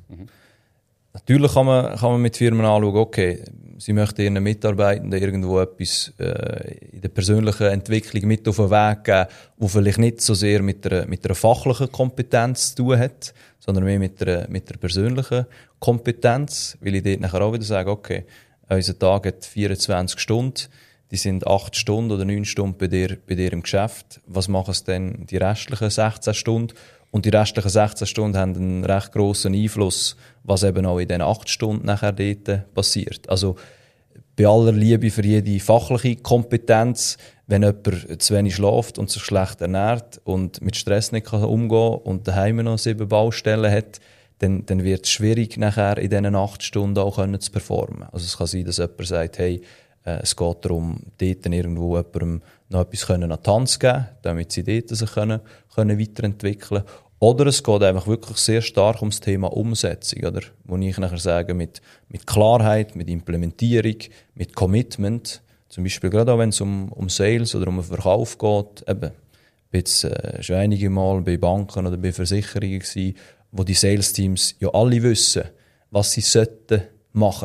Natürlich kann man mit Firmen anschauen, okay, sie möchten ihren Mitarbeitenden irgendwo etwas in der persönlichen Entwicklung mit auf den Weg geben, wo vielleicht nicht so sehr mit einer fachlichen Kompetenz zu tun hat, sondern mehr mit einer persönlichen Kompetenz, weil ich dort nachher auch wieder sage, okay, unser Tag hat 24 Stunden, die sind 8 Stunden oder 9 Stunden bei dir im Geschäft. Was machen es denn die restlichen 16 Stunden? Und die restlichen 16 Stunden haben einen recht grossen Einfluss, was eben auch in diesen 8 Stunden nachher dort passiert. Also bei aller Liebe für jede fachliche Kompetenz, wenn jemand zu wenig schläft und sich schlecht ernährt und mit Stress nicht umgehen kann und daheim noch 7 Baustellen hat, dann wird es schwierig, nachher in diesen 8 Stunden auch zu performen. Also es kann sein, dass jemand sagt, hey, es geht darum, dort irgendwo jemandem noch etwas an die Hand zu geben, damit sie dort sich können weiterentwickeln können. Oder es geht einfach wirklich sehr stark ums Thema Umsetzung, oder? Wo ich nachher sage, mit Klarheit, mit Implementierung, mit Commitment. Zum Beispiel gerade auch, wenn es um Sales oder um einen Verkauf geht. Eben, ich war schon einige Mal bei Banken oder bei Versicherungen gewesen, wo die Sales-Teams ja alle wissen, was sie sollten machen.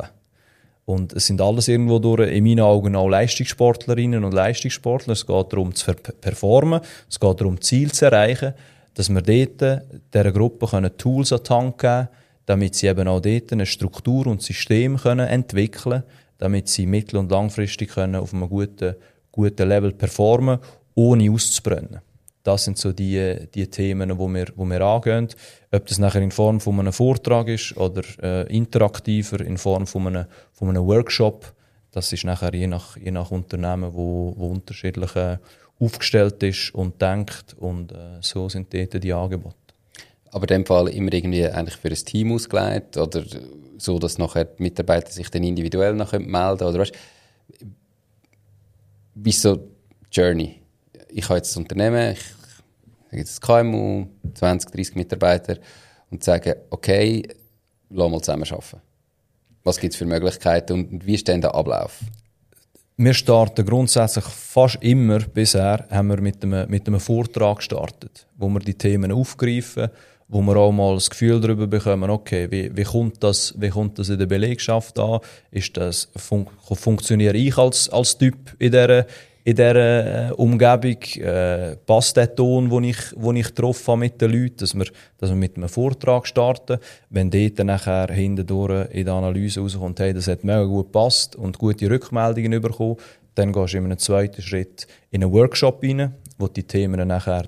Und es sind alles irgendwo durch, in meinen Augen auch Leistungssportlerinnen und Leistungssportler. Es geht darum zu performen, es geht darum, Ziel zu erreichen, dass wir dort dieser Gruppe Tools an die Hand geben können, damit sie eben auch dort eine Struktur und System entwickeln können, damit sie mittel- und langfristig auf einem guten Level performen, ohne auszubrennen. Das sind so die Themen, wo wir angehen. Ob das nachher in Form von einem Vortrag ist oder interaktiver in Form von einem Workshop, das ist nachher je nach Unternehmen, wo unterschiedlich aufgestellt ist und denkt. Und so sind dort die Angebote. Aber in dem Fall immer irgendwie eigentlich für ein Team ausgelegt oder so, dass nachher die Mitarbeiter sich dann individuell noch melden können? Oder weißt, wie ist so die Journey? Ich habe jetzt ein Unternehmen, ich sage jetzt ein KMU, 20, 30 Mitarbeiter und sage, okay, lass mal zusammen arbeiten. Was gibt es für Möglichkeiten und wie ist denn der Ablauf? Wir starten grundsätzlich fast immer bisher haben wir mit einem Vortrag gestartet, wo wir die Themen aufgreifen, wo wir auch mal das Gefühl darüber bekommen, okay, wie kommt das in der Belegschaft an? Funktioniere ich als Typ in dieser Umgebung? Passt der Ton, den ich getroffen habe mit den Leuten, dass wir mit einem Vortrag starten? Wenn dort nachher hintendurch in der Analyse rauskommt, hey, das hat mega gut gepasst und gute Rückmeldungen bekommen, dann gehst du in einem zweiten Schritt in einen Workshop rein, wo die Themen nachher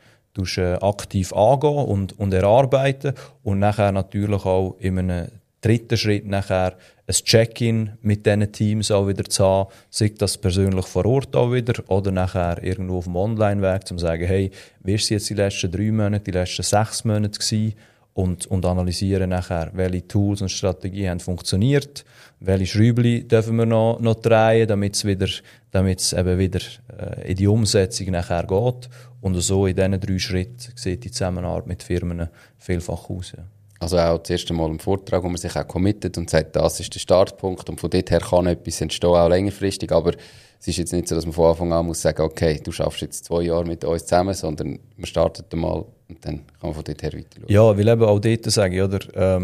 aktiv angehen und erarbeiten und nachher natürlich auch in einem dritten Schritt nachher ein Check-in mit diesen Teams auch wieder zu haben, sei das persönlich vor Ort auch wieder oder nachher irgendwo auf dem Online-Weg, um zu sagen, hey, wie war es jetzt die letzten 3 Monate, die letzten 6 Monate gewesen? Und analysieren nachher, welche Tools und Strategien haben funktioniert, welche Schräubchen dürfen wir noch drehen, damit es eben wieder in die Umsetzung nachher geht. Und so in diesen 3 Schritten sieht die Zusammenarbeit mit Firmen vielfach aus. Ja. Also auch das erste Mal im Vortrag, wo man sich auch committet und sagt, das ist der Startpunkt und von dort her kann etwas entstehen, auch längerfristig, aber es ist jetzt nicht so, dass man von Anfang an muss sagen, okay, du schaffst jetzt 2 Jahre mit uns zusammen, sondern man startet einmal und dann kann man von dort her weiter schauen. Ja, weil eben auch dort sage ich, oder,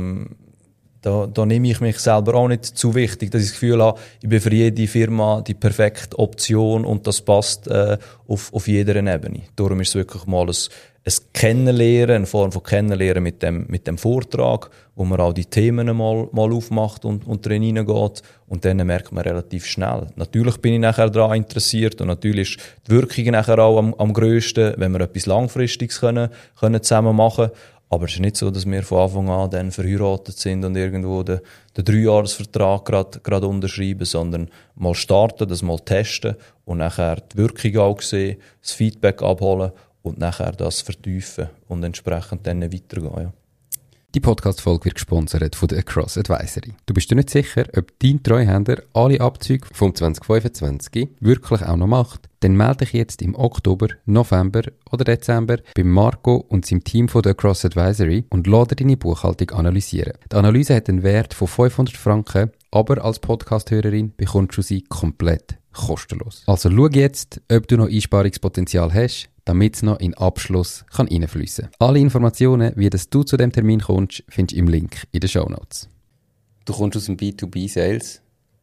da nehme ich mich selber auch nicht zu wichtig, dass ich das Gefühl habe, ich bin für jede Firma die perfekte Option und das passt auf jeder Ebene. Darum ist es wirklich mal ein Kennenlernen, eine Form von Kennenlernen mit dem Vortrag, wo man auch die Themen mal aufmacht und drin hineingeht. Und dann merkt man relativ schnell. Natürlich bin ich nachher daran interessiert und natürlich ist die Wirkung nachher auch am grössten, wenn wir etwas Langfristiges können zusammen machen. Aber es ist nicht so, dass wir von Anfang an dann verheiratet sind und irgendwo den 3-Jahres-Vertrag gerade unterschreiben, sondern mal starten, das mal testen und nachher die Wirkung auch sehen, das Feedback abholen und nachher das vertiefen und entsprechend dann weitergehen. Ja. Die Podcast-Folge wird gesponsert von der Across Advisory. Du bist dir nicht sicher, ob dein Treuhänder alle Abzüge vom 2025 wirklich auch noch macht? Dann melde dich jetzt im Oktober, November oder Dezember bei Marco und seinem Team von der Across Advisory und lass dir deine Buchhaltung analysieren. Die Analyse hat einen Wert von 500 Franken, aber als Podcast-Hörerin bekommst du sie komplett kostenlos. Also schau jetzt, ob du noch Einsparungspotenzial hast, damit es noch in den Abschluss reinfließen kann. Alle Informationen, wie das du zu dem Termin kommst, findest du im Link in den Shownotes. Du kommst aus dem B2B-Sales.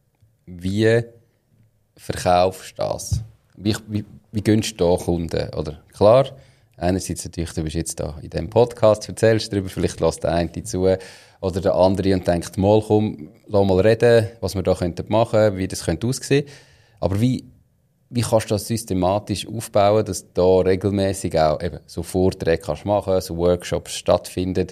Wie verkaufst du das? Wie gönnst du da Kunden? Oder klar, einerseits natürlich, du bist jetzt da in diesem Podcast, erzählst darüber, vielleicht lässt der eine zu oder der andere und denkt, mal komm, lass mal reden, was wir da machen könnten, wie das könnte aussehen. Aber wie kannst du das systematisch aufbauen, dass du da regelmäßig auch eben so Vorträge kannst machen, so Workshops stattfinden?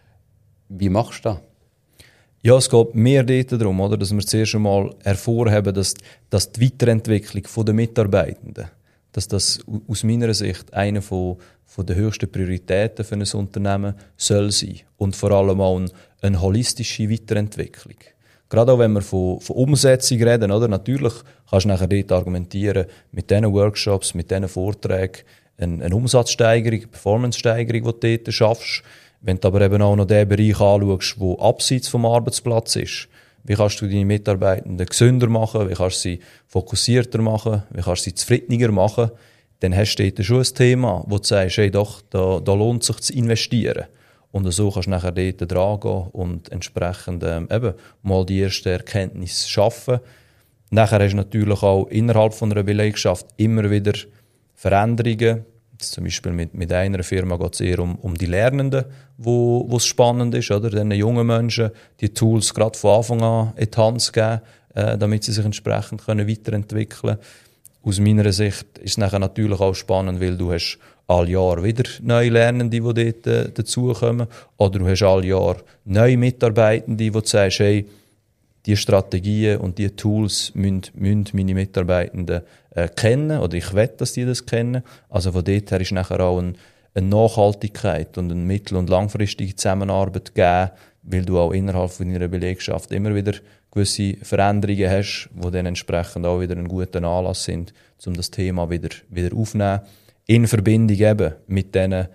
Wie machst du das? Ja, es geht mehr darum, oder, dass wir zuerst einmal hervorheben, dass die Weiterentwicklung der Mitarbeitenden, dass das aus meiner Sicht eine von der höchsten Prioritäten für ein Unternehmen soll sein. Und vor allem auch eine holistische Weiterentwicklung. Gerade auch wenn wir von Umsetzung reden, oder? Natürlich kannst du nachher dort argumentieren, mit diesen Workshops, mit diesen Vorträgen, eine Umsatzsteigerung, eine Performance-Steigerung, die du dort schaffst. Wenn du aber eben auch noch den Bereich anschaust, der abseits vom Arbeitsplatz ist, wie kannst du deine Mitarbeitenden gesünder machen, wie kannst du sie fokussierter machen, wie kannst du sie zufriedener machen, dann hast du dort schon ein Thema, wo du sagst, hey doch, da lohnt es sich zu investieren. Und so kannst du nachher dort dran gehen und entsprechend eben mal die ersten Erkenntnisse schaffen. Nachher hast du natürlich auch innerhalb von einer Belegschaft immer wieder Veränderungen. Jetzt zum Beispiel mit einer Firma geht es eher um die Lernenden, wo es spannend ist, oder? Den jungen Menschen die Tools gerade von Anfang an in die Hand zu geben, damit sie sich entsprechend weiterentwickeln können. Aus meiner Sicht ist es nachher natürlich auch spannend, weil du hast alle Jahre wieder neue Lernende, die dort dazukommen. Oder du hast alle Jahre neue Mitarbeitende, wo du sagst, hey, die Strategien und die Tools müssen meine Mitarbeitenden kennen. Oder ich will, dass die das kennen. Also von dort her ist nachher auch eine Nachhaltigkeit und eine mittel- und langfristige Zusammenarbeit geben, weil du auch innerhalb von deiner Belegschaft immer wieder gewisse Veränderungen hast, die dann entsprechend auch wieder einen guten Anlass sind, um das Thema wieder aufzunehmen. In Verbindung eben mit diesen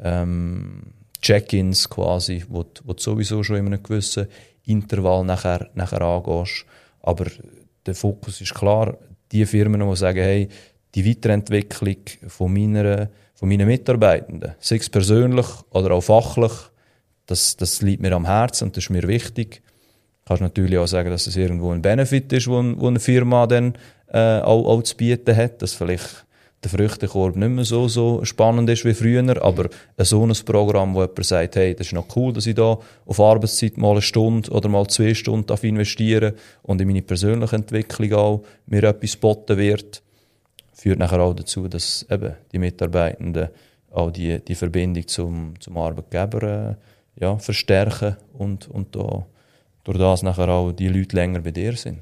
Check-ins quasi, wo du sowieso schon in einem gewissen Intervall nachher angehst. Aber der Fokus ist klar, die Firmen, die sagen, hey, die Weiterentwicklung von meinen Mitarbeitenden, sei es persönlich oder auch fachlich, das liegt mir am Herzen und das ist mir wichtig. Du kannst natürlich auch sagen, dass es irgendwo ein Benefit ist, wo eine Firma dann auch zu bieten hat, dass vielleicht der Früchtekorb nicht mehr so spannend ist wie früher, aber so ein Programm, wo jemand sagt, hey, das ist noch cool, dass ich da auf Arbeitszeit mal 1 Stunde oder mal 2 Stunden investieren darf und in meine persönliche Entwicklung auch mir etwas geboten wird, führt nachher auch dazu, dass eben die Mitarbeitenden auch die Verbindung zum Arbeitgeber verstärken und da durch das nachher auch die Leute länger bei dir sind.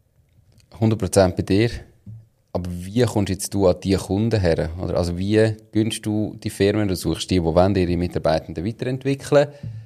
100% bei dir. Aber wie kommst jetzt du an diese Kunden her? Oder also wie gönnst du die Firmen? Du suchst die wollen ihre Mitarbeitenden weiterentwickeln.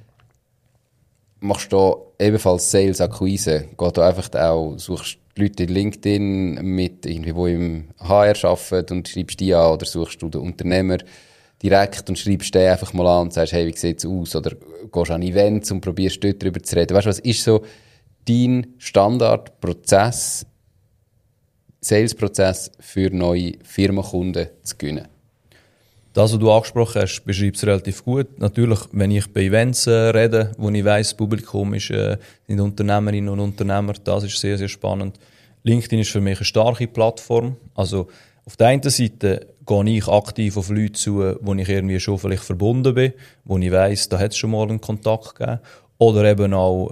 Machst du da ebenfalls Sales-Akquise? Geht da einfach auch, suchst die Leute in LinkedIn mit irgendwie, die im HR arbeiten und schreibst die an? Oder suchst du den Unternehmer direkt und schreibst den einfach mal an und sagst, hey, wie sieht es aus? Oder gehst an Events und probierst dort darüber zu reden? Weißt du, was ist so dein Standardprozess, Sales-Prozess für neue Firmenkunden zu gewinnen? Das, was du angesprochen hast, beschreibt es relativ gut. Natürlich, wenn ich bei Events rede, wo ich weiss, das Publikum ist, sind Unternehmerinnen und Unternehmer, das ist sehr, sehr spannend. LinkedIn ist für mich eine starke Plattform. Also auf der einen Seite gehe ich aktiv auf Leute zu, wo ich irgendwie schon vielleicht verbunden bin, wo ich weiss, da hat es schon mal einen Kontakt gegeben. Oder eben auch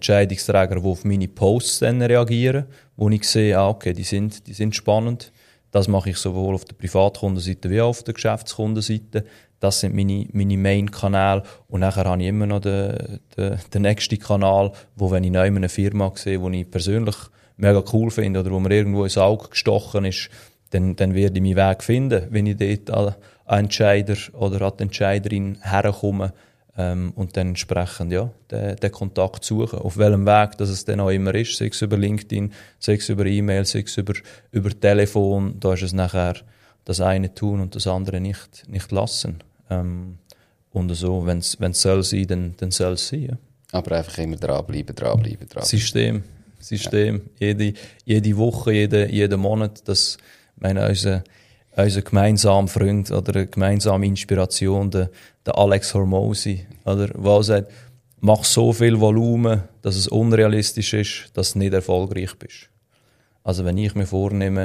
Entscheidungsträger, die auf meine Posts dann reagieren, wo ich sehe, okay, die sind spannend. Das mache ich sowohl auf der Privatkundenseite wie auch auf der Geschäftskundenseite. Das sind meine Main-Kanäle. Und nachher habe ich immer noch den nächsten Kanal, wo, wenn ich neu eine Firma sehe, die ich persönlich mega cool finde oder wo mir irgendwo ins Auge gestochen ist, dann werde ich meinen Weg finden, wenn ich dort an Entscheider oder an die Entscheiderin herkomme und dann entsprechend den Kontakt suchen. Auf welchem Weg das es dann auch immer ist, sei es über LinkedIn, sei es über E-Mail, sei es über Telefon, da ist es nachher das eine tun und das andere nicht lassen. Und so, wenn es soll sein, dann soll es sein. Ja. Aber einfach immer dranbleiben. System. Jede Woche, jeden Monat, das meine unser gemeinsamer Freund oder eine gemeinsame Inspiration, der Alex Hormozi, oder, der sagt, mach so viel Volumen, dass es unrealistisch ist, dass du nicht erfolgreich bist. Also wenn ich mir vornehme,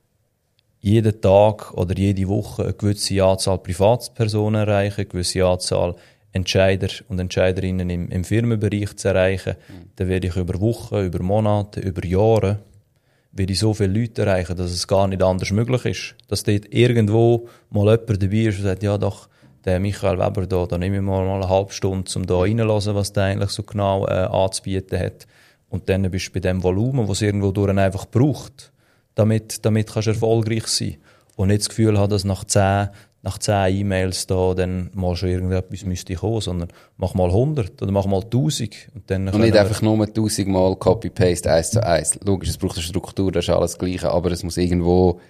jeden Tag oder jede Woche eine gewisse Anzahl Privatpersonen erreichen, eine gewisse Anzahl Entscheider und Entscheiderinnen im Firmenbereich zu erreichen, dann werde ich über Wochen, über Monate, über Jahre werde ich so viele Leute erreichen, dass es gar nicht anders möglich ist. Dass dort irgendwo mal jemand dabei ist und sagt, ja doch, der Michael Weber da nehme ich mal eine halbe Stunde, um da reinzuhören, was der eigentlich so genau anzubieten hat. Und dann bist du bei dem Volumen, das es irgendwo durch einfach braucht, damit kannst du erfolgreich sein. Und nicht das Gefühl haben, dass nach 10 E-Mails da dann mal schon irgendetwas müsste kommen, sondern mach mal 100 oder mach mal 1000. Und nicht einfach nur 1000 Mal Copy-Paste 1:1. Logisch, es braucht eine Struktur, das ist alles Gleiche, aber es muss irgendwo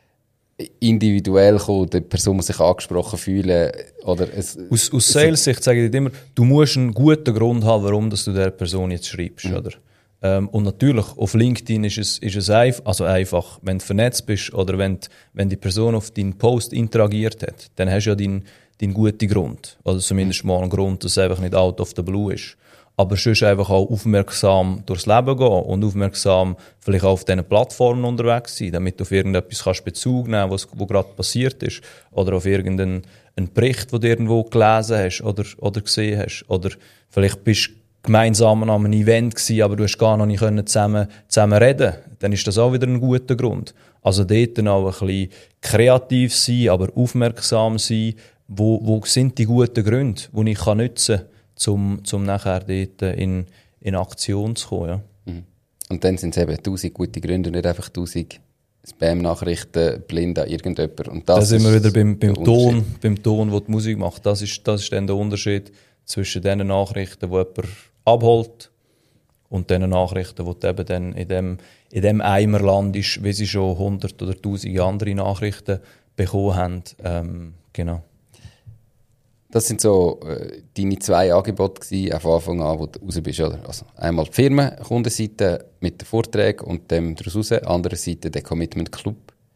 individuell kommen, die Person muss sich angesprochen fühlen. Oder aus Sales-Sicht sage ich dir immer, du musst einen guten Grund haben, warum dass du der Person jetzt schreibst. Oder? Und natürlich, auf LinkedIn ist es einfach, wenn du vernetzt bist oder wenn die Person auf deinen Post interagiert hat, dann hast du ja deinen guten Grund. Oder zumindest mal einen Grund, dass es einfach nicht out of the blue ist. Aber sonst einfach auch aufmerksam durchs Leben gehen und aufmerksam vielleicht auch auf diesen Plattformen unterwegs sein, damit du auf irgendetwas kannst Bezug nehmen, was gerade passiert ist. Oder auf irgendeinen Bericht, den du irgendwo gelesen hast oder gesehen hast. Oder vielleicht bist du gemeinsam an einem Event gewesen, aber du hast gar noch nicht zusammen reden. Dann ist das auch wieder ein guter Grund. Also dort dann auch ein bisschen kreativ sein, aber aufmerksam sein. Wo sind die guten Gründe, die ich nutzen kann, um nachher dort in Aktion zu kommen. Ja. Und dann sind es eben 1000 gute Gründe, nicht einfach 1000 Spam-Nachrichten blind an irgendjemand. Und das sind wir wieder beim Ton, wo die Musik macht. Das ist dann der Unterschied zwischen den Nachrichten, die jemand abholt und den Nachrichten, die du eben dann in dem Eimer landest, wie sie schon 100 oder 1000 andere Nachrichten bekommen haben. Genau. Das sind so deine 2 Angebote gewesen, von Anfang an, wo du raus bist, oder? Also einmal die Firmenkundenseite mit den Vorträgen und dem daraus raus, andere Seite der Commitment Club.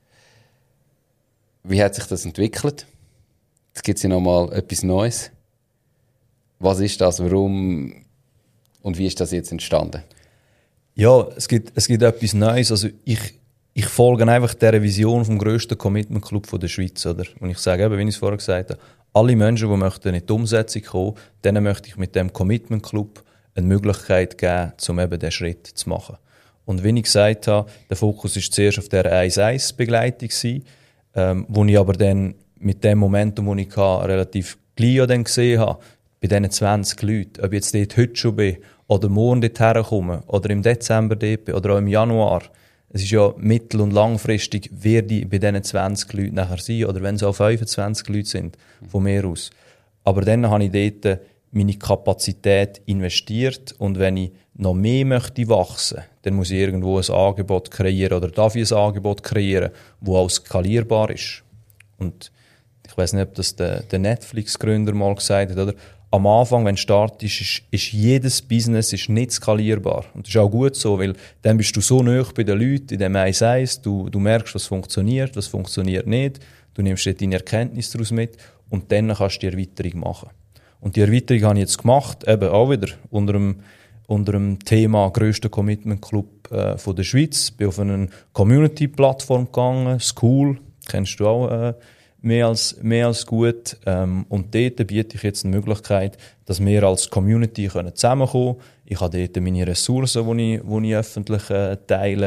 Wie hat sich das entwickelt? Jetzt gibt es ja nochmal etwas Neues. Was ist das, warum und wie ist das jetzt entstanden? Ja, es gibt etwas Neues. Also ich folge einfach der Vision vom grössten Commitment Club der Schweiz, oder? Und ich sage eben, wie ich es vorher gesagt habe, alle Menschen, die möchten in die Umsetzung kommen, denen möchte ich mit dem Commitment Club eine Möglichkeit geben, um eben diesen Schritt zu machen. Und wie ich gesagt habe, der Fokus war zuerst auf der 1:1-Begleitung, wo ich aber dann mit dem Momentum, das ich hatte, relativ gleich dann gesehen habe, bei diesen 20 Leuten, ob ich jetzt dort heute schon bin, oder morgen dort herkomme, oder im Dezember dort bin, oder auch im Januar. Es ist ja mittel- und langfristig, werde ich bei diesen 20 Leuten nachher sein, oder wenn es auch 25 Leute sind, von mir aus. Aber dann habe ich dort meine Kapazität investiert, und wenn ich noch mehr möchte wachsen, dann muss ich irgendwo ein Angebot kreieren, oder darf ich ein Angebot kreieren, das auch skalierbar ist. Und ich weiss nicht, ob das der Netflix-Gründer mal gesagt hat, oder? Am Anfang, wenn du startest, ist jedes Business nicht skalierbar. Und das ist auch gut so, weil dann bist du so nah bei den Leuten in dem 1:1, du merkst, was funktioniert nicht, du nimmst dort deine Erkenntnis daraus mit und dann kannst du die Erweiterung machen. Und die Erweiterung habe ich jetzt gemacht, eben auch wieder unter dem Thema grösster Commitment Club von der Schweiz. Bin auf eine Community-Plattform gegangen, School, kennst du auch mehr als gut. Und dort biete ich jetzt eine Möglichkeit, dass wir als Community zusammenkommen können. Ich habe dort meine Ressourcen, die ich öffentlich teile.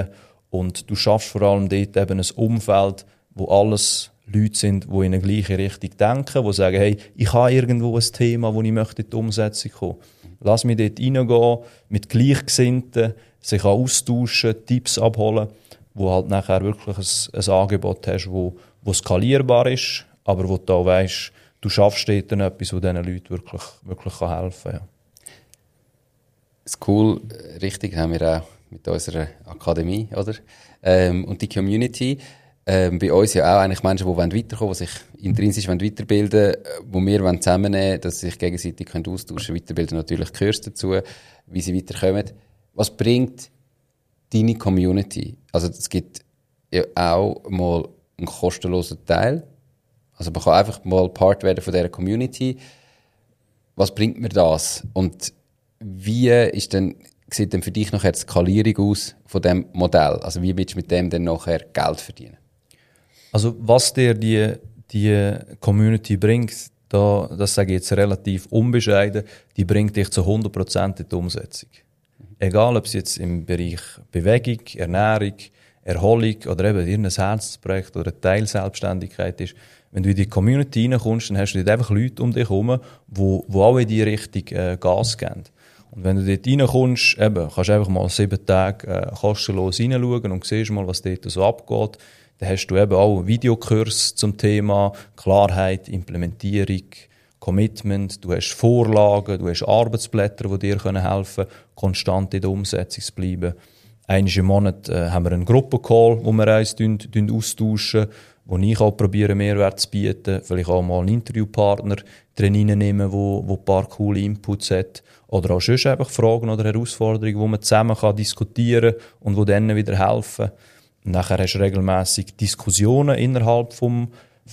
Und du schaffst vor allem dort eben ein Umfeld, wo alles Leute sind, die in eine gleiche Richtung denken, die sagen, hey, ich habe irgendwo ein Thema, wo ich möchte in die Umsetzung kommen. Lass mich dort reingehen, mit Gleichgesinnten, sich austauschen, Tipps abholen, wo halt nachher wirklich ein Angebot hast, wo skalierbar ist, aber wo du auch weisst, du schaffst dort etwas, das diesen Leuten wirklich helfen kann. Ja. School, richtig, haben wir auch mit unserer Akademie, oder? Und die Community. Bei uns ja auch eigentlich Menschen, die weiterkommen wollen, die sich intrinsisch weiterbilden wollen, die wir zusammennehmen wollen, dass sie sich gegenseitig austauschen können. Weiterbilden natürlich gehört dazu, wie sie weiterkommen. Was bringt deine Community? Also es gibt ja auch mal einen kostenlosen Teil. Also man kann einfach mal Part werden von dieser Community. Was bringt mir das? Und wie sieht denn für dich nachher die Skalierung aus von diesem Modell? Also wie willst du mit dem dann nachher Geld verdienen? Also was dir die Community bringt, das sage ich jetzt relativ unbescheiden, die bringt dich zu 100% in die Umsetzung. Egal, ob es jetzt im Bereich Bewegung, Ernährung, Erholung oder eben irgendein Herzensprojekt oder eine Teilselbstständigkeit ist. Wenn du in die Community reinkommst, dann hast du dort einfach Leute um dich herum, die alle in die Richtung Gas geben. Und wenn du dort reinkommst, kannst du einfach mal 7 Tage kostenlos reinschauen und siehst mal, was dort so abgeht. Dann hast du eben auch einen Videokurs zum Thema Klarheit, Implementierung, Commitment. Du hast Vorlagen, du hast Arbeitsblätter, die dir helfen können, konstant in der Umsetzung zu bleiben. Einmal im Monat haben wir einen Gruppencall, wo wir uns austauschen, wo ich auch probiere, Mehrwert zu bieten. Vielleicht auch mal einen Interviewpartner drin reinnehmen, wo ein paar coole Inputs hat. Oder auch sonst einfach Fragen oder Herausforderungen, die man zusammen diskutieren kann und die dann wieder helfen. Und nachher hast du regelmässig Diskussionen innerhalb von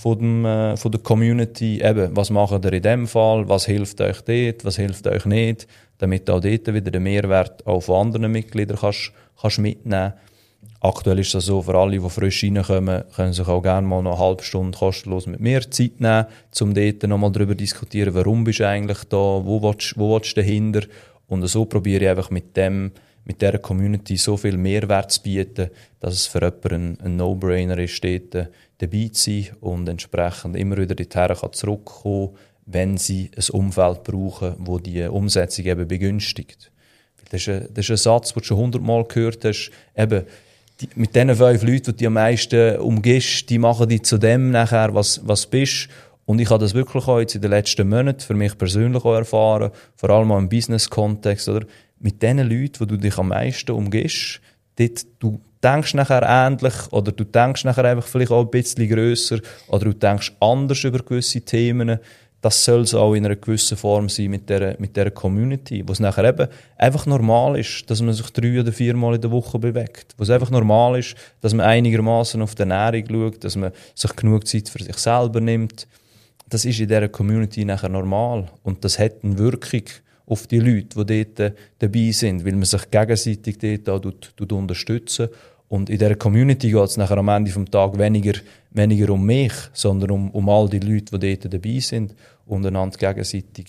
der Community. Eben, was macht ihr in dem Fall? Was hilft euch dort? Was hilft euch nicht? Damit du auch dort wieder den Mehrwert auch von anderen Mitgliedern kannst mitnehmen. Aktuell ist es so, für alle, die frisch reinkommen, können sich auch gerne mal noch eine halbe Stunde kostenlos mit mir Zeit nehmen, um dort nochmal darüber zu diskutieren, warum bist du eigentlich da, wo willst du dahinter. Und so probiere ich einfach mit dieser Community so viel Mehrwert zu bieten, dass es für jemanden ein No-Brainer ist, dort dabei zu sein und entsprechend immer wieder dorthin zurückkommen kann, wenn sie ein Umfeld brauchen, das die Umsetzung eben begünstigt. Das ist ein Satz, den du schon 100-mal gehört hast. Eben, mit diesen 5 Leuten, die du am meisten umgibst, die machen dich zu dem nachher, was du bist. Und ich habe das wirklich auch jetzt in den letzten Monaten für mich persönlich auch erfahren, vor allem auch im Business-Kontext, oder? Mit den Leuten, wo du dich am meisten umgibst, dort, du denkst nachher ähnlich oder du denkst nachher einfach vielleicht auch ein bisschen grösser oder du denkst anders über gewisse Themen. Das soll es auch in einer gewissen Form sein mit dieser Community, wo es nachher eben einfach normal ist, dass man sich 3 oder 4 Mal in der Woche bewegt. Wo es einfach normal ist, dass man einigermaßen auf die Ernährung schaut, dass man sich genug Zeit für sich selber nimmt. Das ist in dieser Community nachher normal. Und das hat eine Wirkung auf die Leute, die dort dabei sind, weil man sich gegenseitig dort auch unterstützen. Und in dieser Community geht es nachher am Ende des Tages weniger um mich, sondern um all die Leute, die dort dabei sind und einander gegenseitig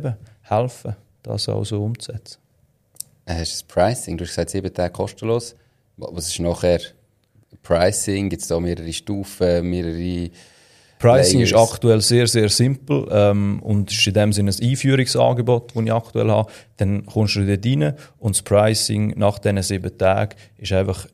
helfen, das auch so umzusetzen. Hast du das Pricing? Du hast gesagt, 7 Tage kostenlos. Was ist nachher Pricing? Gibt es da mehrere Stufen, mehrere Pricing Layers? ist aktuell sehr, sehr simpel und ist in dem Sinne ein Einführungsangebot, das ich aktuell habe. Dann kommst du dort rein und das Pricing nach diesen 7 Tagen ist einfach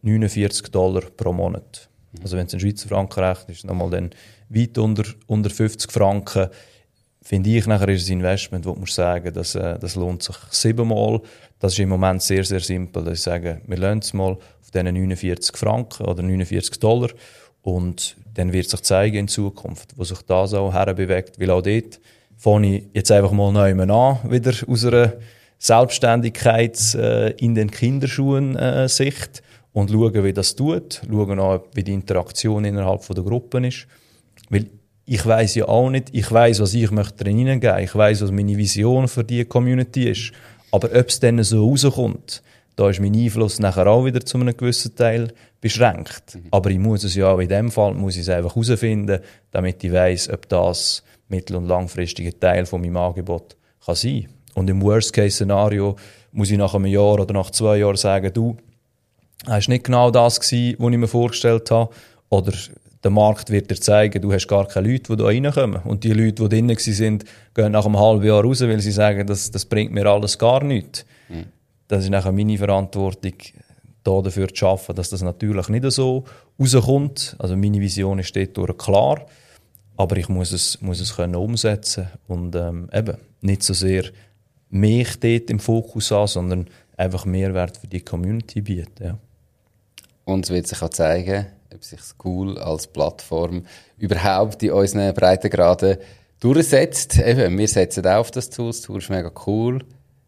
$49 pro Monat. Also wenn es in Schweizer Franken rechnet, ist es nochmal dann weit unter 50 Franken. Finde ich, nachher ist ein Investment, wo du musst sagen, das lohnt sich 7-mal. Das ist im Moment sehr, sehr simpel. Dass ich sage, wir lassen es mal auf diesen 49 Franken oder $49. Und dann wird sich zeigen in Zukunft, wo sich das auch herbewegt. Weil auch dort fange ich jetzt einfach mal neu an, wieder aus einer Selbstständigkeit in den Kinderschuhen Sicht und schauen, wie das tut. Schauen auch, wie die Interaktion innerhalb der Gruppen ist. Weil ich weiss ja auch nicht, ich weiss, was ich möchte drin hineingeben. Ich weiss, was meine Vision für die Community ist. Aber ob es dann so rauskommt, da ist mein Einfluss nachher auch wieder zu einem gewissen Teil beschränkt. Aber ich muss es ja auch in dem Fall muss ich es einfach herausfinden, damit ich weiss, ob das mittel- und langfristiger Teil von meinem Angebot kann sein. Und im Worst-Case-Szenario muss ich nach einem Jahr oder nach 2 Jahren sagen, du, Das war nicht genau das, was ich mir vorgestellt habe. Oder der Markt wird dir zeigen, du hast gar keine Leute, die da reinkommen. Und die Leute, die drinnen waren, gehen nach einem halben Jahr raus, weil sie sagen, das bringt mir alles gar nichts. Mhm. Das ist nachher meine Verantwortung, da dafür zu arbeiten, dass das natürlich nicht so rauskommt. Also meine Vision ist dort klar, aber ich muss es können umsetzen und eben nicht so sehr mich dort im Fokus haben, sondern einfach Mehrwert für die Community bieten. Ja. Und es wird sich auch zeigen, ob sich School als Plattform überhaupt in unseren Breitengraden durchsetzt. Eben, wir setzen auch auf das Tool. Das Tool ist mega cool.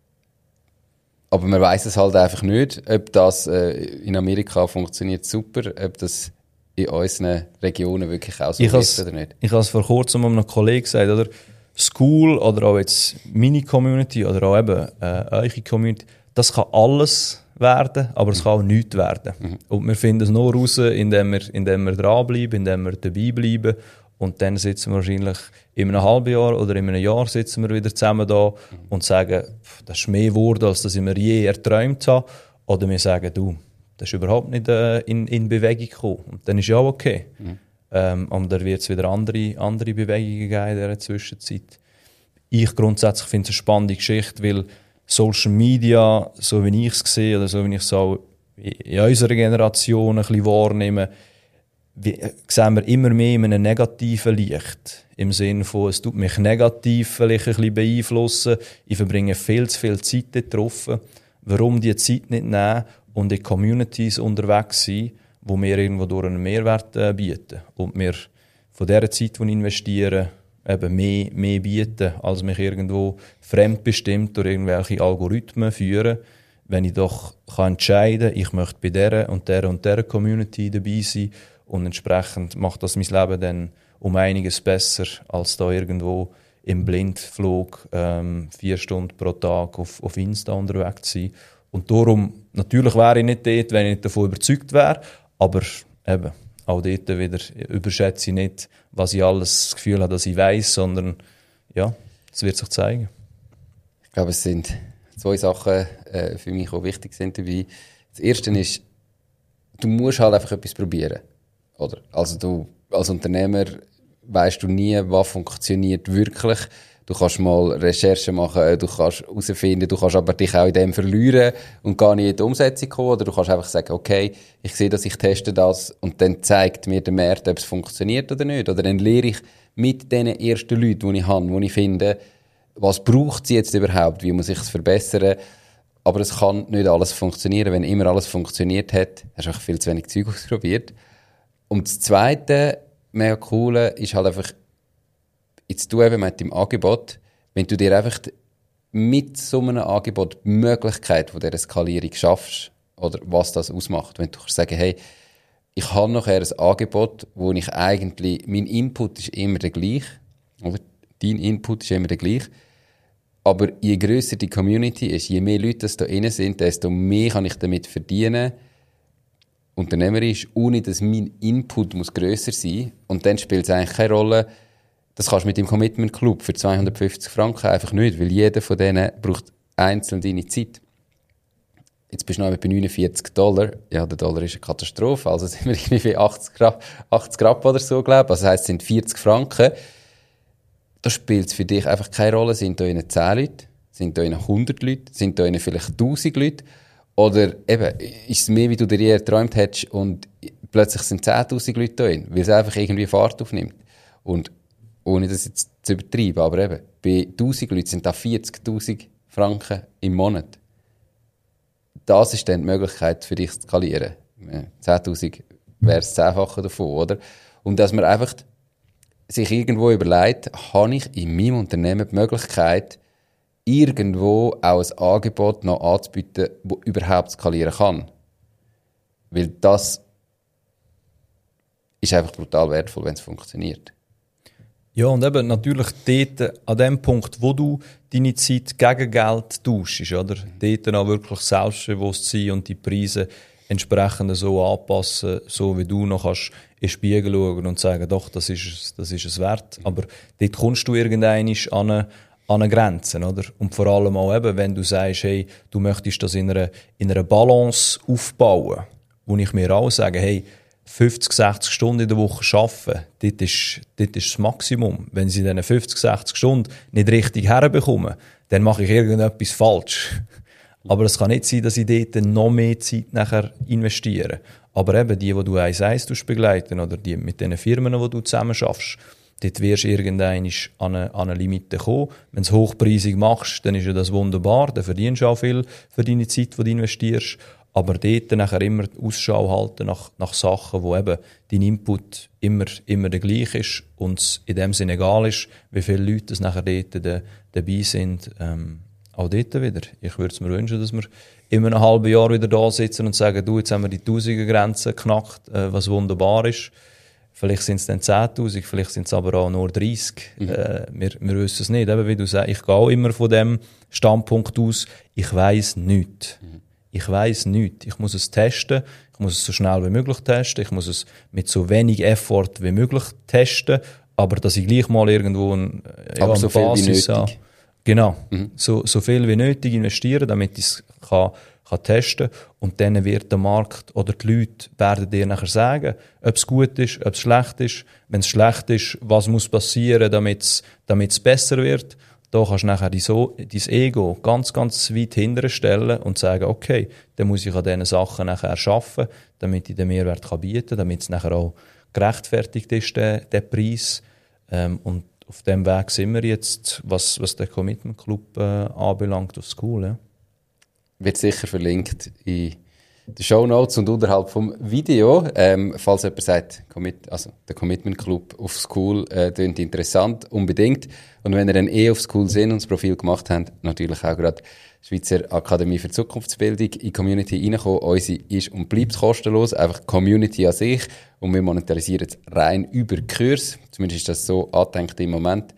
Aber man weiss es halt einfach nicht, ob das in Amerika funktioniert super, ob das in unseren Regionen wirklich auch so ist oder nicht. Ich habe es vor kurzem einem Kollegen gesagt, oder? School oder auch jetzt meine Community oder auch eben eure Community, das kann alles werden, aber es kann auch nichts werden. Mhm. Und wir finden es nur raus, indem wir dranbleiben, indem wir dabei bleiben. Und dann sitzen wir wahrscheinlich in einem halben Jahr oder in einem Jahr sitzen wir wieder zusammen da und sagen, das ist mehr geworden, als dass ich mir je erträumt habe. Oder wir sagen, du, das ist überhaupt nicht in Bewegung gekommen. Und dann ist ja auch okay. Mhm. Und dann wird es wieder andere Bewegungen geben in dieser Zwischenzeit. Ich grundsätzlich finde es eine spannende Geschichte, weil Social Media, so wie ich es sehe, oder so wie ich es auch in unserer Generation ein bisschen wahrnehme, sehen wir immer mehr in einem negativen Licht. Im Sinne von, es tut mich negativ vielleicht ein bisschen beeinflussen. Ich verbringe viel zu viel Zeit darauf. Warum die Zeit nicht nehmen und in Communities unterwegs sein, wo wir irgendwo durch einen Mehrwert bieten. Und wir von dieser Zeit, die ich investiere, eben mehr bieten, als mich irgendwo fremdbestimmt durch irgendwelche Algorithmen führen. Wenn ich doch entscheiden kann, ich möchte bei dieser und dieser Community dabei sein und entsprechend macht das mein Leben dann um einiges besser, als da irgendwo im Blindflug 4 Stunden pro Tag auf Insta unterwegs zu sein. Und darum, natürlich wäre ich nicht dort, wenn ich nicht davon überzeugt wäre, aber eben, auch dort wieder überschätze ich nicht, was ich alles das Gefühl habe, dass ich weiss, sondern ja, es wird sich zeigen. Ich glaube, es sind 2 Sachen für mich, die wichtig sind dabei. Das erste ist, du musst halt einfach etwas probieren. Oder? Also du als Unternehmer weisst du nie, was funktioniert wirklich. Du kannst mal Recherchen machen, du kannst herausfinden, du kannst aber dich auch in dem verlieren und gar nicht in die Umsetzung kommen. Oder du kannst einfach sagen, okay, ich sehe das, ich teste das und dann zeigt mir der Markt, ob es funktioniert oder nicht. Oder dann lehre ich mit den ersten Leuten, die ich habe, die ich finde, was braucht es jetzt überhaupt, wie muss ich es verbessern. Aber es kann nicht alles funktionieren. Wenn immer alles funktioniert hat, hast du auch viel zu wenig Zeug ausprobiert. Und das Zweite, mega coole, ist halt einfach, jetzt du eben mit dem Angebot, wenn du dir einfach mit so einem Angebot die Möglichkeit von dieser Skalierung schaffst, oder was das ausmacht, wenn du kannst sagen, hey, ich habe nachher ein Angebot, wo ich eigentlich, mein Input ist immer der gleiche, oder dein Input ist immer der gleiche, aber je grösser die Community ist, je mehr Leute da drin sind, desto mehr kann ich damit verdienen, unternehmerisch, ohne dass mein Input muss grösser sein. Und dann spielt es eigentlich keine Rolle, das kannst du mit dem Commitment Club für 250 Franken einfach nicht, weil jeder von denen braucht einzeln deine Zeit. Jetzt bist du noch bei $49. Ja, der Dollar ist eine Katastrophe, also sind wir irgendwie 80 Rappen oder so, glaube ich. Also das heisst, es sind 40 Franken. Da spielt es für dich einfach keine Rolle, sind da 10 Leute, sind da 100 Leute, sind da vielleicht 1000 Leute. Oder eben, ist es mehr, wie du dir je erträumt hättest und plötzlich sind 10'000 Leute da drin, weil es einfach irgendwie Fahrt aufnimmt. Und ohne das jetzt zu übertreiben, aber eben, bei 1000 Leuten sind da 40'000 Franken im Monat. Das ist dann die Möglichkeit für dich zu skalieren. 10'000 wäre das 10-fache davon, oder? Und dass man einfach sich irgendwo überlegt, habe ich in meinem Unternehmen die Möglichkeit, irgendwo auch ein Angebot noch anzubieten, das überhaupt skalieren kann. Weil das ist einfach brutal wertvoll, wenn es funktioniert. Ja, und eben natürlich dort, an dem Punkt, wo du deine Zeit gegen Geld tauschst, oder? Dort auch wirklich selbstbewusst sein und die Preise entsprechend so anpassen, so wie du noch kannst in den Spiegel schauen und sagen, doch, das ist es wert. Aber dort kommst du irgendwann an Grenzen, oder? Und vor allem auch eben, wenn du sagst, hey, du möchtest das in einer Balance aufbauen. wo ich mir auch sage, hey, 50, 60 Stunden in der Woche arbeiten, das ist das Maximum. Wenn sie diese 50, 60 Stunden nicht richtig herbekommen, dann mache ich irgendetwas falsch. Aber es kann nicht sein, dass ich dort noch mehr Zeit nachher investiere. Aber eben die du 1-1 begleiten oder die mit den Firmen, die du zusammen schaffst, dort wirst du irgendwann an eine Limite kommen. Wenn du es hochpreisig machst, dann ist ja das wunderbar, dann verdienst du auch viel für deine Zeit, die du investierst. Aber dort nachher immer Ausschau halten nach Sachen, wo eben dein Input immer der gleiche ist und es in dem Sinne egal ist, wie viele Leute es nachher dort dabei sind. Auch dort wieder. Ich würde es mir wünschen, dass wir in einem halben Jahr wieder da sitzen und sagen, du, jetzt haben wir die 1000er-Grenze geknackt, was wunderbar ist. Vielleicht sind es dann 10'000, vielleicht sind es aber auch nur 30. Wir wissen es nicht. Eben, wie du sagst, ich gehe auch immer von dem Standpunkt aus, ich weiss nichts. Ich weiss nichts. Ich muss es testen. Ich muss es so schnell wie möglich testen. Ich muss es mit so wenig Effort wie möglich testen. Aber dass ich gleich mal irgendwo eine so viel Basis wie nötig. habe. Genau. So viel wie nötig investieren, damit ich es kann testen kann. Und dann wird der Markt oder die Leute werden dir nachher sagen, ob es gut ist, ob es schlecht ist. Wenn es schlecht ist, was muss passieren, damit es besser wird. Da kannst du nachher dein Ego ganz, ganz weit hinten stellen und sagen, okay, dann muss ich an diesen Sachen nachher arbeiten, damit ich den Mehrwert bieten kann, damit es nachher auch gerechtfertigt ist, der Preis. Und auf dem Weg sind wir jetzt, was den Commitment Club anbelangt, auf School. Ja. Wird sicher verlinkt in den Shownotes und unterhalb vom Video. Falls jemand sagt, der Commitment Club auf School klingt interessant, unbedingt. Und wenn ihr dann auf School sind und das Profil gemacht habt, natürlich auch gerade Schweizer Akademie für Zukunftsbildung in die Community reinkommen. Unsere ist und bleibt kostenlos, einfach Community an sich. Und wir monetarisieren es rein über Kurs. Zumindest ist das so angedenkt im Moment.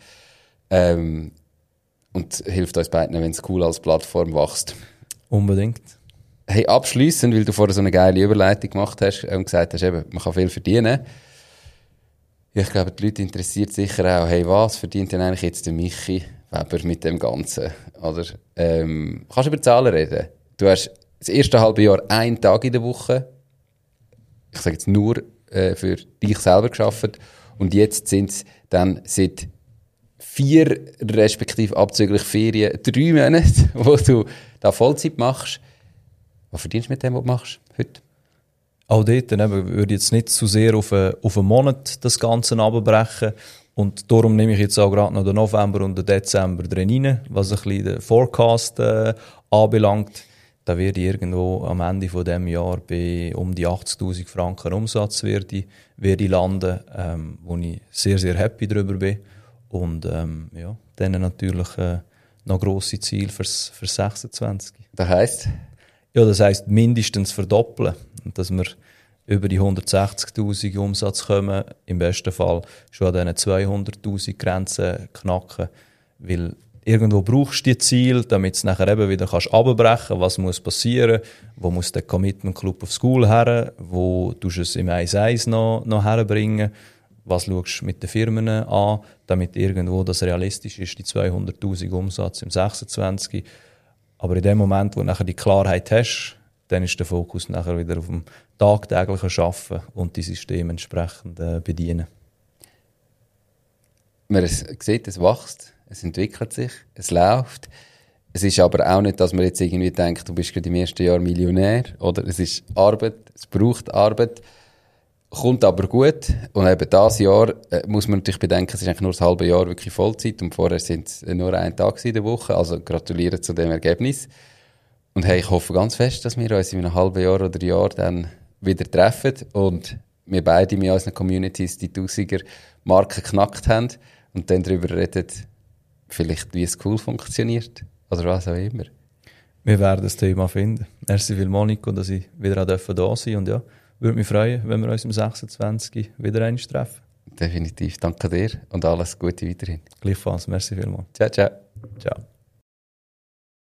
Und hilft uns beiden, wenn School als Plattform wächst. Unbedingt. Hey, abschliessend, weil du vorher so eine geile Überleitung gemacht hast und gesagt hast, eben, man kann viel verdienen. Ich glaube, die Leute interessiert sicher auch, hey, was verdient denn eigentlich jetzt der Michi Weber mit dem Ganzen? Oder, kannst du über Zahlen reden? Du hast das erste halbe Jahr 1 Tag in der Woche, ich sage jetzt nur für dich selber gearbeitet, und jetzt sind es dann seit 4 respektive abzüglich Ferien 3 Monate, wo du da Vollzeit machst. Was verdienst du mit dem, was du machst heute? Auch dort würde ich jetzt nicht zu sehr auf einen Monat das Ganze abbrechen. Und darum nehme ich jetzt auch gerade noch den November und den Dezember drin rein, was ein bisschen den Forecast anbelangt. Da werde ich irgendwo am Ende von diesem Jahr bei um die 80'000 Franken Umsatz werde ich landen, wo ich sehr, sehr happy darüber bin. Und ja, dann natürlich noch grosse Ziele fürs 26. Das heisst? Ja, das heisst mindestens verdoppeln. Und dass wir über die 160'000 Umsatz kommen, im besten Fall schon an diesen 200'000 Grenzen knacken. Weil irgendwo brauchst du die Ziele, damit du nachher eben wieder runterbrechen kannst. Was muss passieren? Wo muss der Commitment Club auf School her? Wo tust du es im 1-1 noch herbringen? Was schaust du mit den Firmen an, damit irgendwo das realistisch ist, die 200'000 Umsatz im 26. Aber in dem Moment, wo du nachher die Klarheit hast, dann ist der Fokus nachher wieder auf dem tagtäglichen Arbeiten und die Systeme entsprechend bedienen. Man sieht, es wächst, es entwickelt sich, es läuft. Es ist aber auch nicht, dass man jetzt irgendwie denkt, du bist gerade im ersten Jahr Millionär. Oder es ist Arbeit, es braucht Arbeit, kommt aber gut. Und eben dieses Jahr muss man natürlich bedenken, es ist eigentlich nur das halbe Jahr wirklich Vollzeit und vorher sind es nur 1 Tag in der Woche. Also gratuliere zu dem Ergebnis. Und hey, ich hoffe ganz fest, dass wir uns in einem halben Jahr oder Jahr dann wieder treffen und wir beide mit unseren Communities die 1000er-Marke geknackt haben und dann darüber reden, vielleicht wie es cool funktioniert oder was auch immer. Wir werden das Thema finden. Merci vielmals, Nico, dass ich wieder da sein durfte. Und ja, würde mich freuen, wenn wir uns am 26. wieder einmal treffen. Definitiv. Danke dir und alles Gute weiterhin. Gleichfalls. Merci vielmals. Ciao, ciao. Ciao.